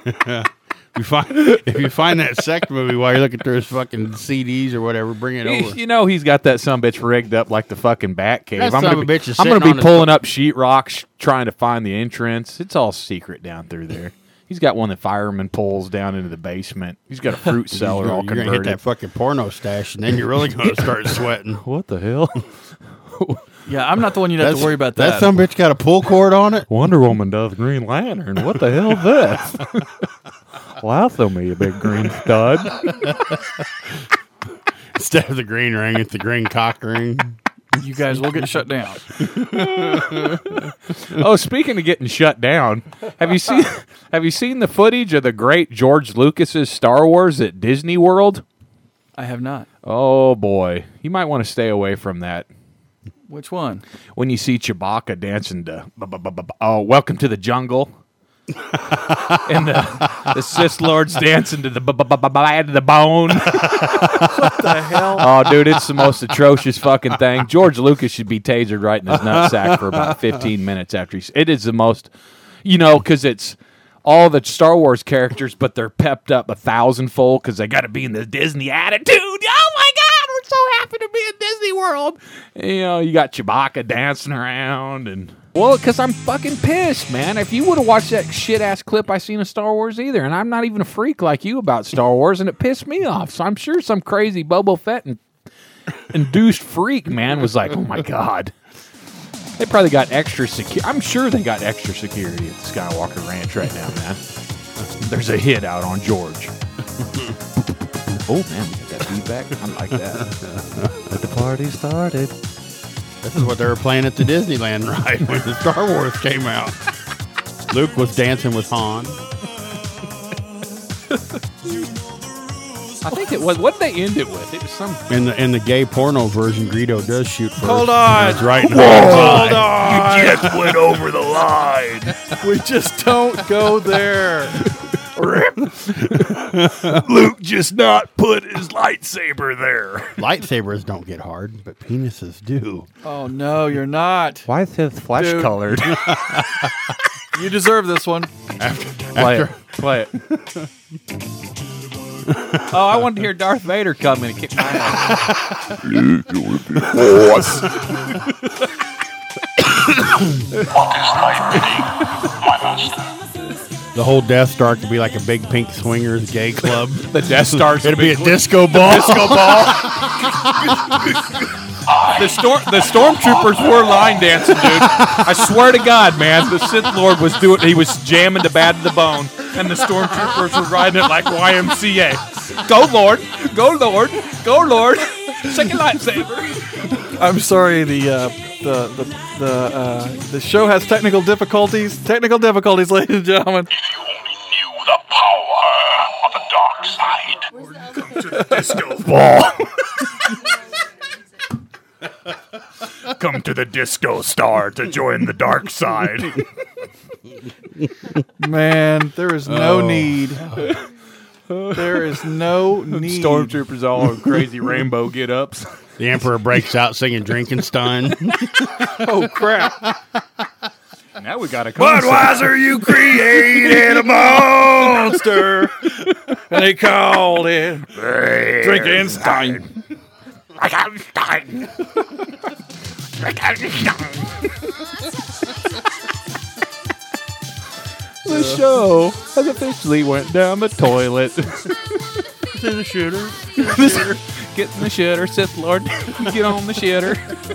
S4: you find if you find that sect movie while you're looking through his fucking C Ds or whatever, bring it over.
S3: You know he's got that sumbitch rigged up like the fucking bat cave.
S4: That
S3: I'm
S4: son
S3: gonna
S4: of a
S3: be,
S4: bitch is
S3: I'm gonna
S4: sitting
S3: be
S4: on his
S3: pulling
S4: fu-
S3: up sheetrock sh- trying to find the entrance. It's all secret down through there. He's got one that fireman pulls down into the basement. He's got a fruit cellar
S4: you're
S3: all
S4: gonna hit
S3: converted.
S4: that fucking porno stash, and then you're really gonna start sweating.
S3: What the hell?
S5: Yeah, I'm not the one you'd have to worry about that.
S4: That some bitch got a pull cord on it.
S3: Wonder Woman does Green Lantern. What the hell is this? Lasso me, you big green stud.
S4: Instead of the green ring, it's the green cock ring.
S5: You guys will get shut down.
S3: Oh, speaking of getting shut down, have you seen have you seen the footage of the great George Lucas's Star Wars at Disney World?
S5: I have not.
S3: Oh boy, you might want to stay away from that.
S5: Which one?
S3: When you see Chewbacca dancing to oh, Welcome to the Jungle. And the, the Sith Lords dancing to the b- b- b- b- the bone.
S5: What the hell?
S3: Oh, dude, it's the most atrocious fucking thing. George Lucas should be tasered right in his nutsack for about fifteen minutes after he's... It is the most... You know, because it's all the Star Wars characters, but they're pepped up a thousandfold because they got to be in the Disney attitude. Oh, my God, we're so happy to be in Disney World. You know, you got Chewbacca dancing around and... Well, because I'm fucking pissed, man. If you would have watched that shit-ass clip I seen of Star Wars either, and I'm not even a freak like you about Star Wars, and it pissed me off. So I'm sure some crazy Boba Fett and induced freak, man, was like, oh, my God. They probably got extra security. I'm sure they got extra security at the Skywalker Ranch right now, man. There's a hit out on George. Oh, man, we got that feedback. I like that.
S4: But the party started. This is what they were playing at the Disneyland ride when the Star Wars came out. Luke was dancing with Han.
S3: I think it was. What did they end it with? It was some.
S4: In the in the gay porno version, Greedo does shoot first.
S5: Hold on.
S4: It's right.
S5: Hold on.
S3: You just went over the line.
S5: We just don't go there.
S3: Luke just not put his lightsaber there.
S4: Lightsabers don't get hard, but penises do.
S5: Oh, no, you're not.
S3: Why is his flesh
S5: Dude.
S3: colored?
S5: You deserve this one.
S3: Play it. Play it. Oh, I wanted to hear Darth Vader come in and kick my ass.
S1: Boss.
S4: The whole Death Star could be like a big pink swingers gay club.
S3: The Death Star's
S4: It'd be a disco ball.
S3: disco ball. The storm, the stormtroopers were line dancing, dude. I swear to God, man, the Sith Lord was doing. He was jamming the bad to the bone, and the stormtroopers were riding it like Y M C A. Go Lord, go Lord, go Lord. Second lightsaber.
S5: I'm sorry, the uh, the the the uh, the show has technical difficulties. Technical difficulties, ladies and gentlemen.
S7: If you only knew the power of the dark side. Welcome to the disco ball. Come to the disco star to join the dark side.
S5: Man, there is no need. There is no need.
S3: Stormtroopers all in crazy rainbow get-ups.
S4: The Emperor breaks out singing Drinkenstein.
S5: Oh crap!
S3: Now we got a
S7: Budweiser, you created a monster.
S5: And they called it Drinkenstein.
S7: Drinkenstein.
S3: The show has officially went down the toilet.
S4: In the shitter.
S3: Get in the shitter, Sith Lord. Get on the shitter.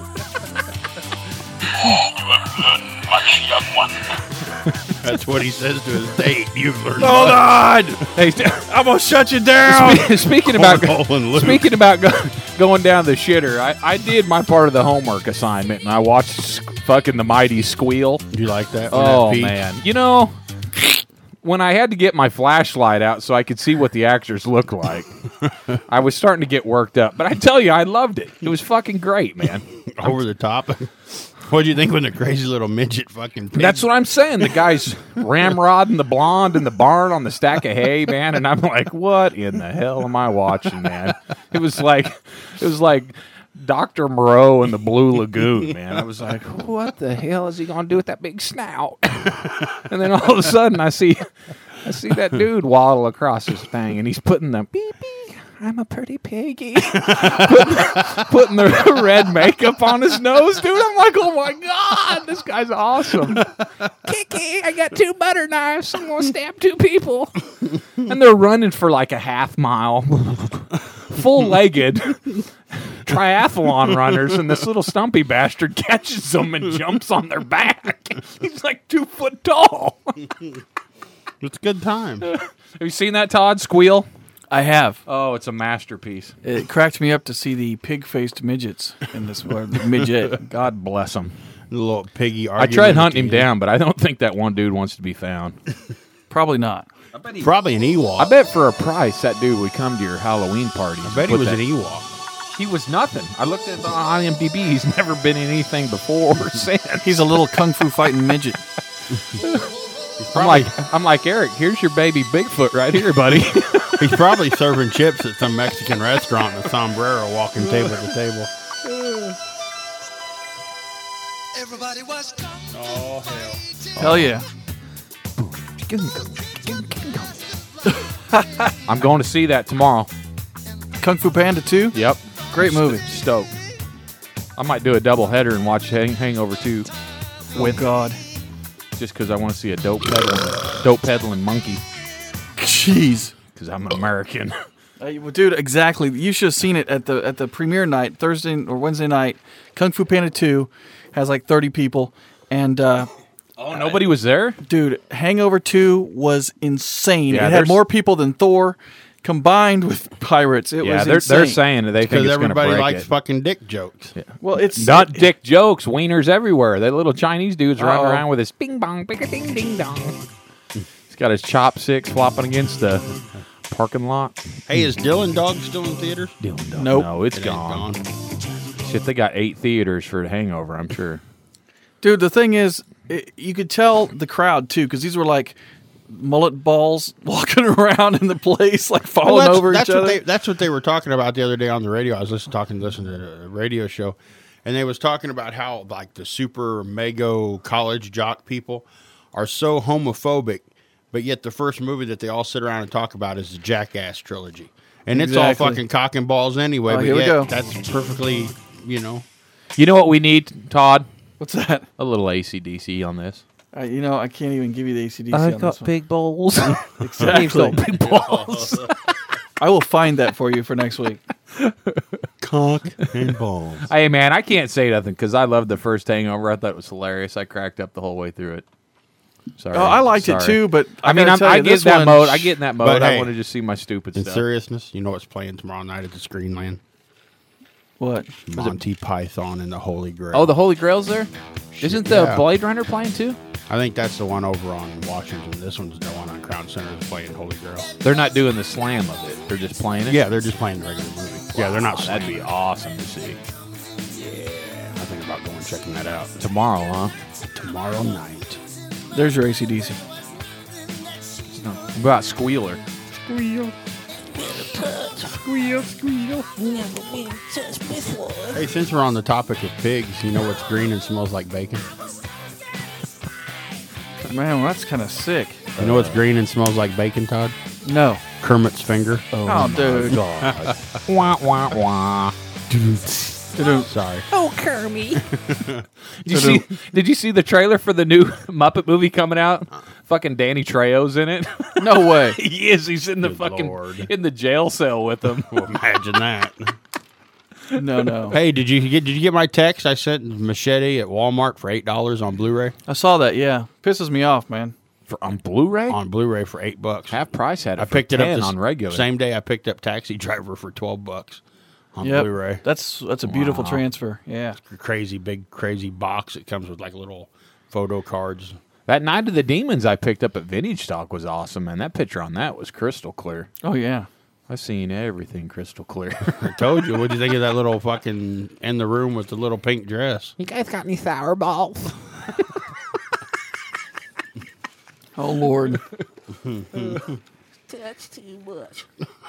S7: Much young one.
S4: That's what he says to his date. You've learned.
S5: Hold on!
S3: Hey,
S5: I'm gonna shut you down.
S3: spe- speaking about
S4: Cornhole and Luke.
S3: speaking about go, going down the shitter, I, I did my part of the homework assignment, and I watched Sc- fucking The Mighty Squeal.
S4: Do you like that? when
S3: Oh
S4: that peaks?
S3: man, you know, when I had to get my flashlight out so I could see what the actors look like, I was starting to get worked up. But I tell you, I loved it. It was fucking great, man.
S4: Over the top. What do you think when the crazy little midget fucking pig?
S3: That's what I'm saying. The guy's ramrodding the blonde in the barn on the stack of hay, man, and I'm like, what in the hell am I watching, man? It was like, it was like Doctor Moreau in the Blue Lagoon, man. I was like, what the hell is he gonna do with that big snout? And then all of a sudden, I see, I see that dude waddle across this thing, and he's putting the beep beep. I'm a pretty piggy. putting, putting the red makeup on his nose, dude. I'm like, oh my God, this guy's awesome. Kiki, I got two butter knives. I'm going to stab two people. And they're running for like a half mile, full-legged triathlon runners, and this little stumpy bastard catches them and jumps on their back. He's like two foot tall.
S4: It's a good time.
S3: Have you seen that, Todd? Squeal?
S5: I have.
S3: Oh, it's a masterpiece.
S5: It cracked me up to see the pig-faced midgets in this one. The midget.
S3: God bless him.
S4: The little piggy
S3: I
S4: argument.
S3: tried hunting him
S4: at the end.
S3: down, but I don't think that one dude wants to be found.
S5: Probably not.
S4: Probably an Ewok.
S3: I bet for a price that dude would come to your Halloween party.
S4: I bet he was an Ewok.
S3: He was nothing. I looked at the I M D B. He's never been in anything before or since.
S5: He's a little kung fu fighting midget.
S3: I'm like, I'm like Eric. Here's your baby Bigfoot right here, buddy.
S4: He's probably serving chips at some Mexican restaurant in a sombrero, walking table to table.
S2: Everybody was
S4: Oh hell!
S5: Hell yeah.
S3: I'm going to see that tomorrow.
S5: Kung Fu Panda two?
S3: Yep.
S5: Great movie.
S3: Stoked. I might do a double header and watch Hang- Hangover two
S5: Oh, God.
S3: just because I want to see a dope peddling, dope peddling monkey
S5: Jeez.
S3: because I'm American.
S5: Uh, well, dude, exactly. You should have seen it at the at the premiere night, Thursday or Wednesday night. Kung Fu Panda two has like thirty people. And, uh,
S3: Oh, nobody was there?
S5: dude, Hangover two was insane.
S3: Yeah,
S5: it had
S3: there's-
S5: more people than Thor combined with pirates. It
S3: Yeah,
S5: was
S3: they're
S5: insane.
S3: they're saying that they think
S4: Because
S3: it's going to
S4: everybody
S3: break
S4: likes
S3: it.
S4: fucking dick jokes.
S5: Well, it's
S3: Not dick jokes, wieners everywhere. That little Chinese dude's running
S5: Uh-oh.
S3: around with his bing bong, bing ding ding dong. He's got his chopsticks flopping against the parking lot.
S4: Hey, is Dylan Dog still in theaters?
S5: Nope.
S3: No, it's
S4: It ain't
S3: gone. Shit, they got eight theaters for the Hangover, I'm sure.
S5: Dude, the thing is, it, you could tell the crowd too, because these were like mullet balls walking around in the place, like falling
S4: Well, that's,
S5: over
S4: that's
S5: each
S4: what
S5: other.
S4: They, that's what they were talking about the other day on the radio. I was listening, talking, listening to a radio show, and they was talking about how like the super mega college jock people are so homophobic, but yet the first movie that they all sit around and talk about is the Jackass trilogy, and it's all
S5: Exactly.
S4: fucking cock and balls anyway.
S5: Oh,
S4: but
S5: here we
S4: yet
S5: go.
S4: That's perfectly, you know.
S3: You know what we need, Todd?
S5: What's that?
S3: A little A C D C on this.
S5: Uh, you know, I can't even give you the A C D C on this one.
S3: big balls.
S5: Exactly.
S3: big balls.
S5: I will find that for you for next week.
S4: Cock and balls.
S3: Hey, man, I can't say nothing because I loved the first Hangover. I thought it was hilarious. I cracked up the whole way through it. Sorry.
S5: Oh, I liked it
S3: Sorry.
S5: too, but I,
S3: I mean,
S5: gotta
S3: I'm,
S5: tell
S3: I
S5: you,
S3: get
S5: this
S3: in that
S5: one-
S3: mode. I get in that mode.
S4: But
S3: I
S4: hey,
S3: want to just see my stupid
S4: In
S3: stuff.
S4: seriousness, you know what's playing tomorrow night at the Screenland?
S5: What?
S4: Monty Python and the Holy Grail.
S3: Oh, the Holy Grail's there? Isn't the
S4: Yeah.
S3: Blade Runner playing too?
S4: I think that's the one over on Washington. This one's the one on Crown Center is playing Holy Grail.
S3: They're not doing the slam of it. They're just playing it?
S4: Yeah, they're just playing the regular movie. Yeah, they're not.
S3: That'd be
S4: slamming.
S3: awesome to see.
S4: I think about going and checking that out
S3: Tomorrow, huh?
S4: tomorrow night.
S5: There's your A C D C.
S3: What about Squealer?
S4: Hey, since we're on the topic of pigs, you know what's green and smells like bacon?
S5: Man, well, that's kind of sick.
S4: You know what's green and smells like bacon, Todd?
S5: No.
S4: Kermit's finger.
S5: Oh, dude.
S3: Wah, wah, wah.
S4: Sorry.
S3: Did you see? Did you see the trailer for the new Muppet movie coming out? Fucking Danny Trejo's in it.
S5: No way.
S3: He is. He's in the
S4: Good
S3: fucking
S4: Lord.
S3: in the jail cell with them.
S4: Well, imagine that.
S5: No, no.
S4: Hey, did you get did you get my text? I sent Machete at Walmart for eight dollars on Blu-ray.
S5: I saw that, yeah. Pisses me off, man.
S3: For, on Blu-ray,
S4: On Blu-ray for eight bucks.
S3: half price had it.
S4: I
S3: for
S4: picked it up
S3: ten
S4: this
S3: on regular.
S4: Same day I picked up Taxi Driver for twelve bucks on
S5: Yep.
S4: Blu-ray.
S5: That's that's a beautiful transfer. Yeah.
S4: Crazy big crazy box. It comes with like little photo cards.
S3: That Night of the Demons I picked up at Vintage Stock was awesome, man. That picture on that was crystal clear.
S5: Oh, yeah.
S3: I've seen everything crystal clear.
S4: I told you. What'd you think of that little fucking in the room with the little pink dress?
S3: You guys got any sour balls?
S5: Oh, Lord.
S2: That's too much.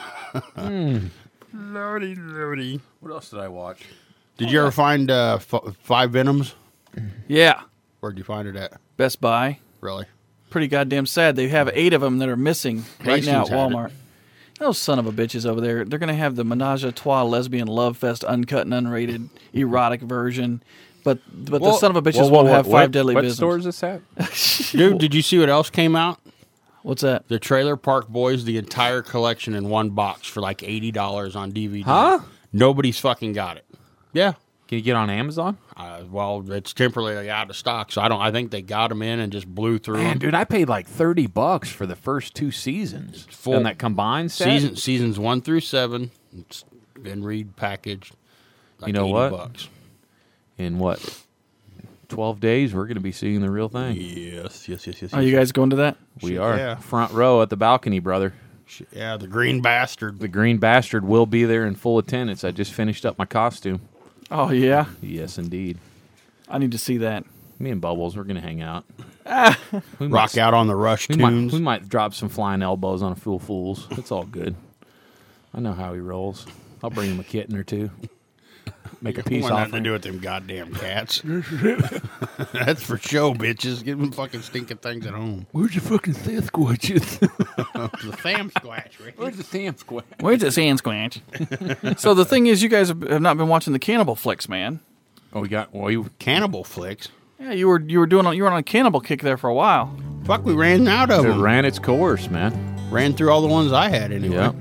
S4: Lordy, lordy.
S3: What else did I watch?
S4: Did you ever find uh, f- Five Venoms?
S5: Yeah.
S4: Where'd you find it at?
S5: Best Buy.
S4: Really?
S5: Pretty goddamn sad. They have eight of them that are missing right now at
S4: Hastings had it.
S5: Walmart. Those son of a bitches over there. They're going to have the Menage a Trois lesbian love fest uncut and unrated erotic version. But but the
S4: Well-
S5: son of a bitches
S3: Whoa, whoa,
S5: won't
S3: whoa,
S5: have five
S3: what-
S5: deadly
S3: What
S5: business.
S3: store is this at?
S4: Dude, did you see what else came out?
S5: What's that?
S4: The Trailer Park Boys, the entire collection in one box for like eighty dollars on D V D.
S3: Huh?
S4: Nobody's fucking got it. Yeah.
S3: Can you get on Amazon?
S4: Uh, well, it's temporarily out of stock, so I don't. I think they got them in and just blew through
S3: Man,
S4: them.
S3: dude, I paid like thirty bucks for the first two seasons.
S4: Full.
S3: On that combined set.
S4: Season seasons one through seven. It's been repackaged. Like
S3: You know
S4: eighty
S3: what?
S4: Bucks.
S3: In what? twelve days, we're going to be seeing the real thing.
S4: Yes, yes, yes, yes.
S5: Are you guys going to that?
S3: We are.
S4: Yeah.
S3: Front row at the balcony, brother.
S4: Yeah, the Green Bastard.
S3: The Green Bastard will be there in full attendance. I just finished up my costume.
S5: Oh yeah,
S3: Yes, indeed.
S5: I need to see that.
S3: Me and Bubbles, we're going to hang out. we
S4: Rock
S3: might,
S4: out on the Rush
S3: we might,
S4: tunes.
S3: we might drop some flying elbows on a Fool Fools. It's all good. I know how he rolls. I'll bring him a kitten or two. Make a peace
S4: Want nothing to
S3: offering.
S4: do with them goddamn cats. That's for show, bitches. Give them fucking stinking things at home.
S3: Where's your fucking Sasquatches?
S4: The fam squash, Ricky.
S3: Where's the Sasquatch?
S5: Where's the sand squanch? So the thing is, you guys have have not been watching the Cannibal flicks, man.
S3: Oh, we got. Well, you,
S4: Cannibal flicks.
S5: Yeah, you were you were doing you were on a cannibal kick there for a while.
S4: Fuck, we ran out of
S3: it
S4: them.
S3: ran its course, man.
S4: Ran through all the ones I had anyway.
S3: Yeah.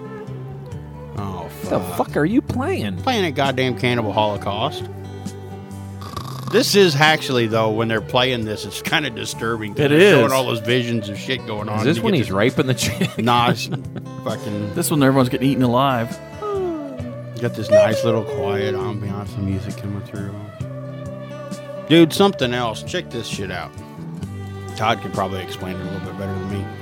S4: Oh,
S3: What
S4: fuck.
S3: the fuck are you playing?
S4: Playing a goddamn Cannibal Holocaust. This is actually, though, when they're playing this, it's kind of disturbing. 'cause
S5: It
S4: they're
S5: is.
S4: showing all those visions of shit going on.
S3: Is this
S4: You
S3: when
S4: get
S3: he's
S4: this-
S3: raping the chick?
S4: Nah, it's fucking...
S5: This one, everyone's getting eaten alive.
S4: Got this nice little quiet ambiance of music coming through. Dude, something else. Check this shit out. Todd could probably explain it a little bit better than me.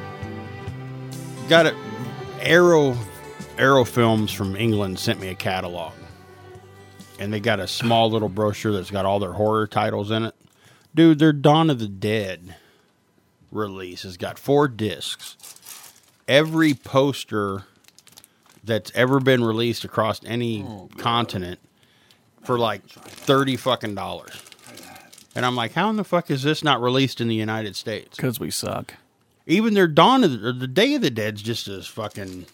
S4: Got it. Arrow, Arrow Films from England sent me a catalog. And they got a small little brochure that's got all their horror titles in it. Dude, their Dawn of the Dead release has got four discs. Every poster that's ever been released across any continent for like thirty fucking dollars. And I'm like, how in the fuck is this not released in the United States?
S5: Because we suck.
S4: Even their Dawn of the, or the Day of the Dead's just as fucking...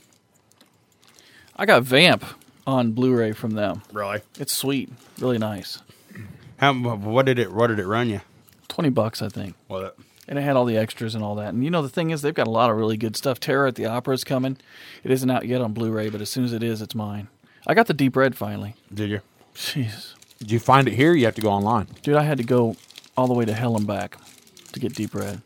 S5: I got Vamp on Blu-ray from them.
S4: Really?
S5: It's sweet, really nice.
S4: How, what did it, what did it run you?
S5: Twenty bucks, I think.
S4: What?
S5: And it had all the extras and all that. And you know, the thing is, they've got a lot of really good stuff. Terror at the Opera is coming. It isn't out yet on Blu-ray, but as soon as it is, it's mine. I got the Deep Red finally.
S4: Did you?
S5: Jeez.
S3: Did you find it here? Or you have to go online.
S5: Dude, I had to go all the way to hell and back to get Deep Red.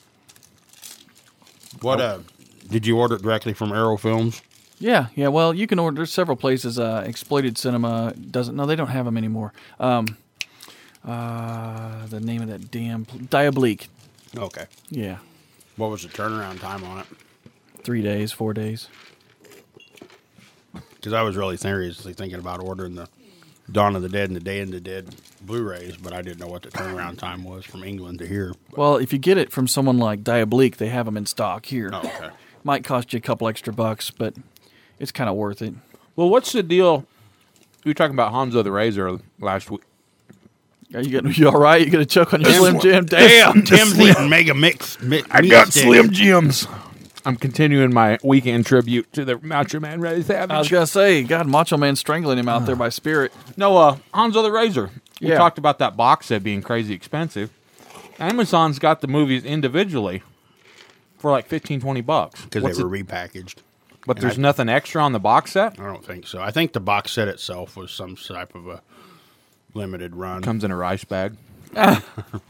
S4: What, uh, did you order it directly from Arrow Films?
S5: Yeah, yeah. Well, you can order. There's several places. Uh, Exploited Cinema doesn't. No, they don't have them anymore. Um, uh, the name of that damn pl- Diabolique.
S4: Okay.
S5: Yeah,
S4: What was the turnaround time on it?
S5: three days, four days.
S4: Because I was really seriously thinking about ordering the Dawn of the Dead and the Day of the Dead Blu-rays, but I didn't know what the turnaround time was from England to here.
S5: Well, if you get it from someone like Diabolique, they have them in stock here.
S4: Oh, okay.
S5: Might cost you a couple extra bucks, but it's kind of worth it.
S3: Well, what's the deal? We were talking about Hanzo the Razor last week.
S5: Are you getting? You all right? You gonna choke on your Slim Jim?
S4: Damn, Tim's eating Mega Mix. Mi-
S3: I
S4: meat
S3: got
S4: sticks.
S3: Slim Jims. I'm continuing my weekend tribute to the Macho Man Ray Savage.
S5: I was gonna say, God, Macho Man strangling him out there by spirit.
S3: No, uh, Hanzo the Razor. We
S5: Yeah.
S3: talked about that box set being crazy expensive. Amazon's got the movies individually for like fifteen, twenty bucks.
S4: Because
S3: What's
S4: they were
S3: it-
S4: repackaged.
S3: But
S4: and
S3: there's
S4: I-
S3: nothing extra on the box set?
S4: I don't think so. I think the box set itself was some type of a limited run.
S3: Comes in a rice bag.
S4: But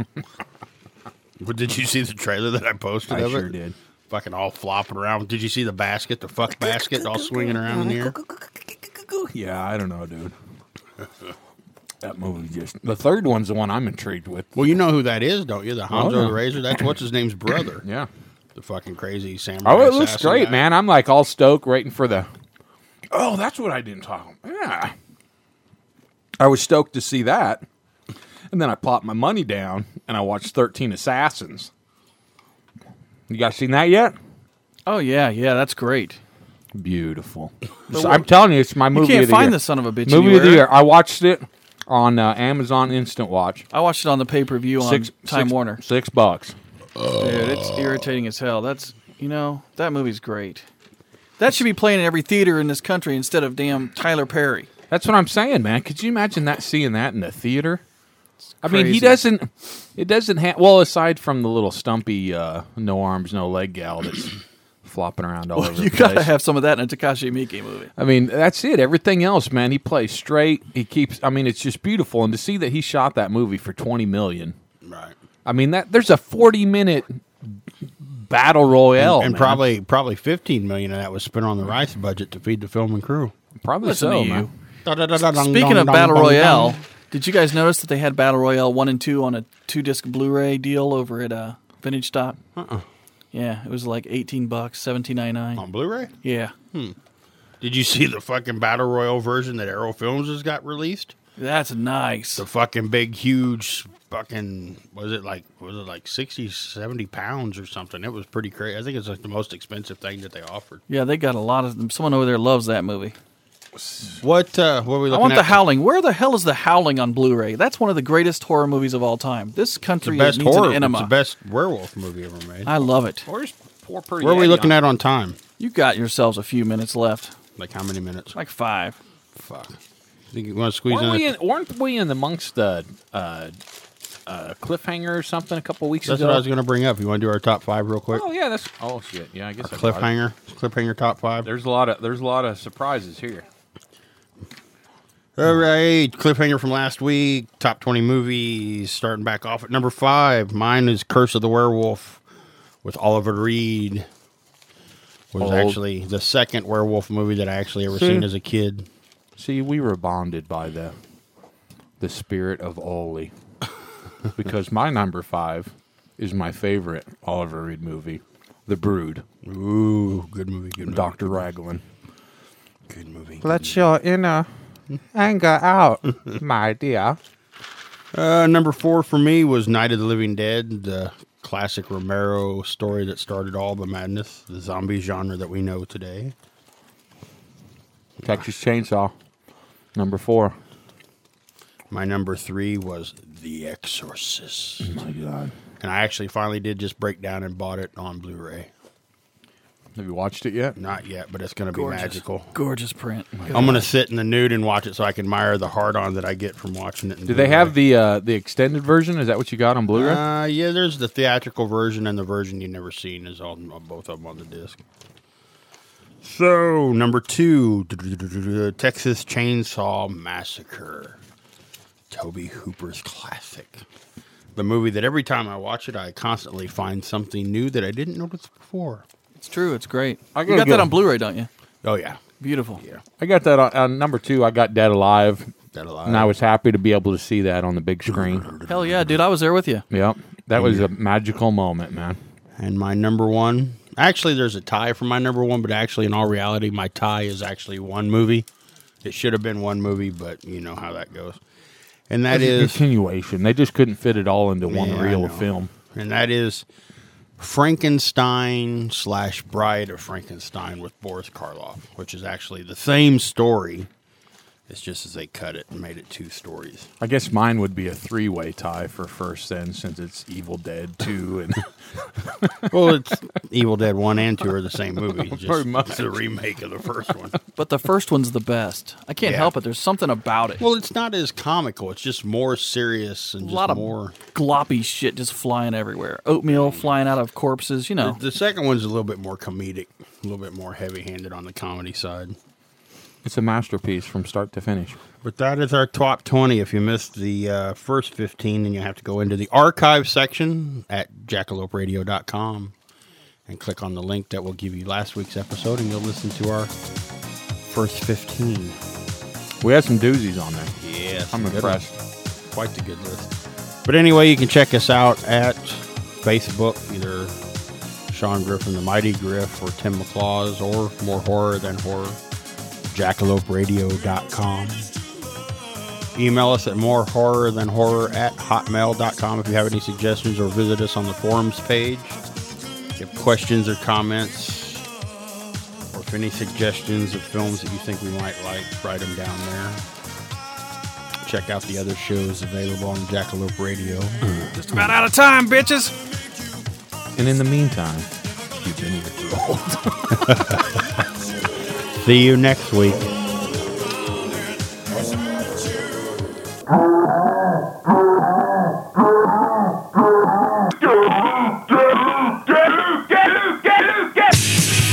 S4: did you see the trailer that I posted
S3: I
S4: of
S3: sure
S4: it?
S3: did.
S4: Fucking all flopping around. Did you see the basket, the fuck basket, all swinging around in the air?
S3: Yeah, I don't know, dude. That movie just... The third one's the one I'm intrigued with.
S4: Well, you know who that is, don't you? The Hanzo
S3: Oh, yeah.
S4: the Razor. That's what's his name's brother.
S3: Yeah.
S4: The fucking crazy samurai.
S3: Oh, it looks
S4: assassin
S3: great,
S4: guy.
S3: man. I'm like all stoked waiting for the... Oh, that's what I didn't talk about. Yeah. I was stoked to see that. And then I plopped my money down and I watched thirteen Assassins. You guys seen that yet?
S5: Oh yeah, yeah, that's great.
S3: Beautiful. So I'm telling you, it's my
S5: You
S3: movie
S5: can't
S3: of the
S5: find
S3: year.
S5: the son of a bitch
S3: Movie
S5: anywhere.
S3: of the year. I watched it on uh, Amazon Instant Watch.
S5: I watched it on the pay per view on
S3: Six,
S5: Time
S3: six-
S5: Warner.
S3: Six bucks.
S5: Dude, it's irritating as hell. That's you know that movie's great. That should be playing in every theater in this country instead of damn Tyler Perry.
S3: That's what I'm saying, man. Could you imagine that seeing that in the theater? I mean, he
S5: crazy.
S3: doesn't. It doesn't have. Well, aside from the little stumpy, uh, no arms, no leg gal that's flopping around all over
S5: You
S3: the
S5: gotta
S3: place.
S5: have some of that in a Takashi Miike movie.
S3: I mean, that's it. Everything else, man, he plays straight. He keeps. I mean, it's just beautiful. And to see that he shot that movie for twenty million.
S4: Right.
S3: I mean, that there's a forty minute battle royale,
S4: and
S3: man.
S4: probably probably fifteen million of that was spent on the rice budget to feed the film and crew.
S3: probably
S5: Listen
S3: so,
S5: to you.
S3: man.
S5: Speaking of Battle Royale, did you guys notice that they had Battle Royale one and two on a two-disc Blu-ray deal over at uh, Vintage Stop?
S4: Uh-uh.
S5: Yeah, it was like eighteen bucks, seventeen ninety-nine.
S4: On Blu-ray?
S5: Yeah.
S4: Did you see the fucking Battle Royale version that Arrow Films has got released?
S5: That's nice.
S4: The fucking big, huge, fucking, was it like, was it like sixty, seventy pounds or something? It was pretty crazy. I think it's like the most expensive thing that they offered.
S5: Yeah, they got a lot of them. Someone over there loves that movie.
S4: What, uh, what are we
S5: I
S4: looking
S5: want
S4: at?
S5: The Howling. Where the hell is The Howling on Blu-ray? That's one of the greatest horror movies of all time. This
S4: It's the
S5: country
S4: best
S5: needs
S4: horror.
S5: an enema.
S4: It's the best werewolf movie ever made.
S5: I love it.
S3: Where's poor pretty
S4: Where are we
S3: Eddie
S4: looking
S3: on-
S4: at on time?
S5: You got yourselves a few minutes left.
S4: Like how many minutes?
S5: Like five.
S4: Fuck. Think you want to squeeze
S3: Weren't
S4: in?
S3: we,
S4: a-
S3: in, weren't we in amongst the uh, uh, cliffhanger or something a couple weeks
S4: That's
S3: ago?
S4: what I was going to bring up. You want to do our top five real quick?
S3: Oh yeah, that's oh shit. Yeah, I guess I brought it.
S4: Cliffhanger. Cliffhanger top five.
S3: There's a lot of there's a lot of surprises here.
S4: All right, cliffhanger from last week. Top twenty movies. Starting back off at number five. Mine is Curse of the Werewolf with Oliver Reed. Was
S3: Old.
S4: actually the second werewolf movie that I actually ever
S3: See?
S4: seen as a kid.
S3: See, we were bonded by the the spirit of Oli, because my number five is my favorite Oliver Reed movie, The Brood.
S4: Ooh, good movie. Good movie.
S3: Doctor Raglan.
S4: Good movie.
S3: Let your inner anger out, my dear.
S4: Uh, number four for me was Night of the Living Dead, the classic Romero story that started all the madness, the zombie genre that we know today.
S3: Texas Chainsaw. Number four.
S4: My number three was The Exorcist.
S3: Oh my God.
S4: And I actually finally did just break down and bought it on Blu-ray.
S3: Have you watched it yet?
S4: Not yet, but it's going to be
S5: Gorgeous.
S4: magical.
S5: Gorgeous print.
S4: I'm going to sit in the nude and watch it so I can admire the hard-on that I get from watching it. In
S3: Do they
S4: Blu-ray.
S3: have the uh, the extended version? Is that what you got on Blu-ray?
S4: Uh, yeah, there's the theatrical version and the version you've never seen is on both of them on the disc. So, number two, Texas Chainsaw Massacre. Toby Hooper's classic. The movie that every time I watch it, I constantly find something new that I didn't notice before.
S5: It's true. It's great.
S3: I
S5: You
S3: gotta
S5: got
S3: get-
S5: that on Blu-ray, don't you?
S4: Oh, yeah.
S5: Beautiful.
S4: Yeah.
S3: I got that on, on number two. I got Dead Alive,
S4: Dead Alive.
S3: and I was happy to be able to see that on the big screen.
S5: Hell yeah, dude. I was there with you.
S3: Yep, that was a magical moment, man.
S4: And my number one, actually, there's a tie for my number one, but actually, in all reality, my tie is actually one movie. It should have been one movie, but you know how that goes. And that
S3: It's a
S4: is,
S3: continuation. They just couldn't fit it all into one
S4: Yeah, I
S3: reel
S4: know.
S3: of film.
S4: and that is Frankenstein slash Bride of Frankenstein with Boris Karloff, which is actually the same story. It's just as they cut it and made it two stories.
S3: I guess mine would be a three-way tie for first, then, since it's Evil Dead two and
S4: Well, it's Evil Dead one and two are the same movie. Just
S3: Pretty much.
S4: It's a remake of the first one.
S5: But the first one's the best. I can't
S4: Yeah.
S5: help it. There's something about it.
S4: Well, it's not as comical. It's just more serious and
S5: a
S4: just
S5: lot of
S4: more.
S5: gloppy shit just flying everywhere. Oatmeal flying out of corpses, you know.
S4: The, the second one's a little bit more comedic, a little bit more heavy-handed on the comedy side.
S3: it's a masterpiece from start to finish.
S4: But that is our top twenty. If you missed the uh, first fifteen, then you have to go into the archive section at jackalope radio dot com and click on the link that will give you last week's episode, and you'll listen to our first fifteen.
S3: We had some doozies on there.
S4: Yes,
S3: I'm
S4: good
S3: impressed.
S4: list. Quite the good list. But anyway, you can check us out at Facebook, either Sean Griffin, the Mighty Griff, or Tim McClaws, or More Horror Than Horror, jackalope radio dot com. Email us at more horror than horror at hotmail dot com if you have any suggestions, or visit us on the forums page. If you have questions or comments, or if any suggestions of films that you think we might like, write them down there. Check out the other shows available on Jackalope Radio.
S5: Just about out of time, bitches.
S3: And in the meantime, you've been here too old.
S4: See you next week.
S7: Get, get, get, get, get.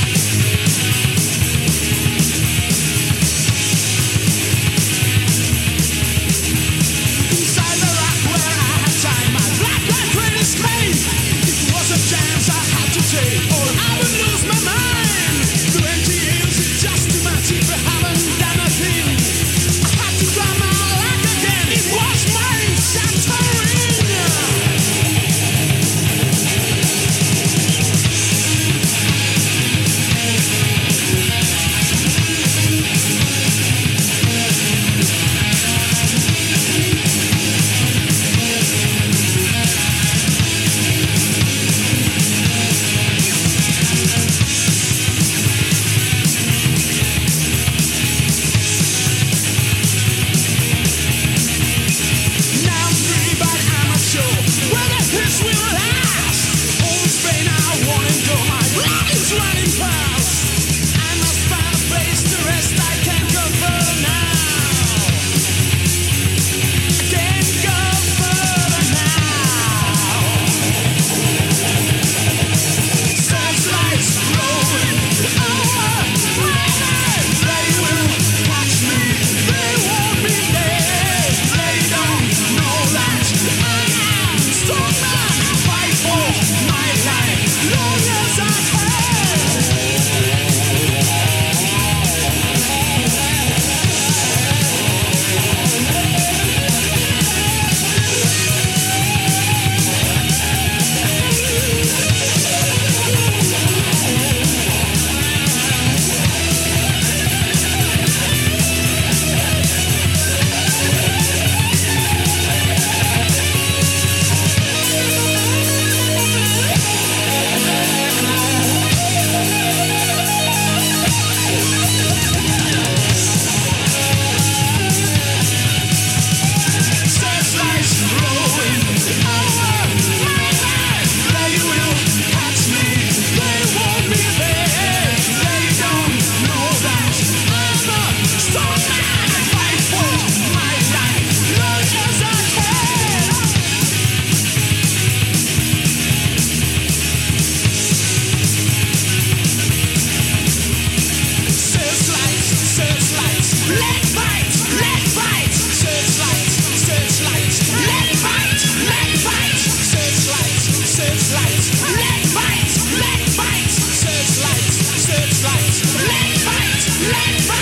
S2: Fight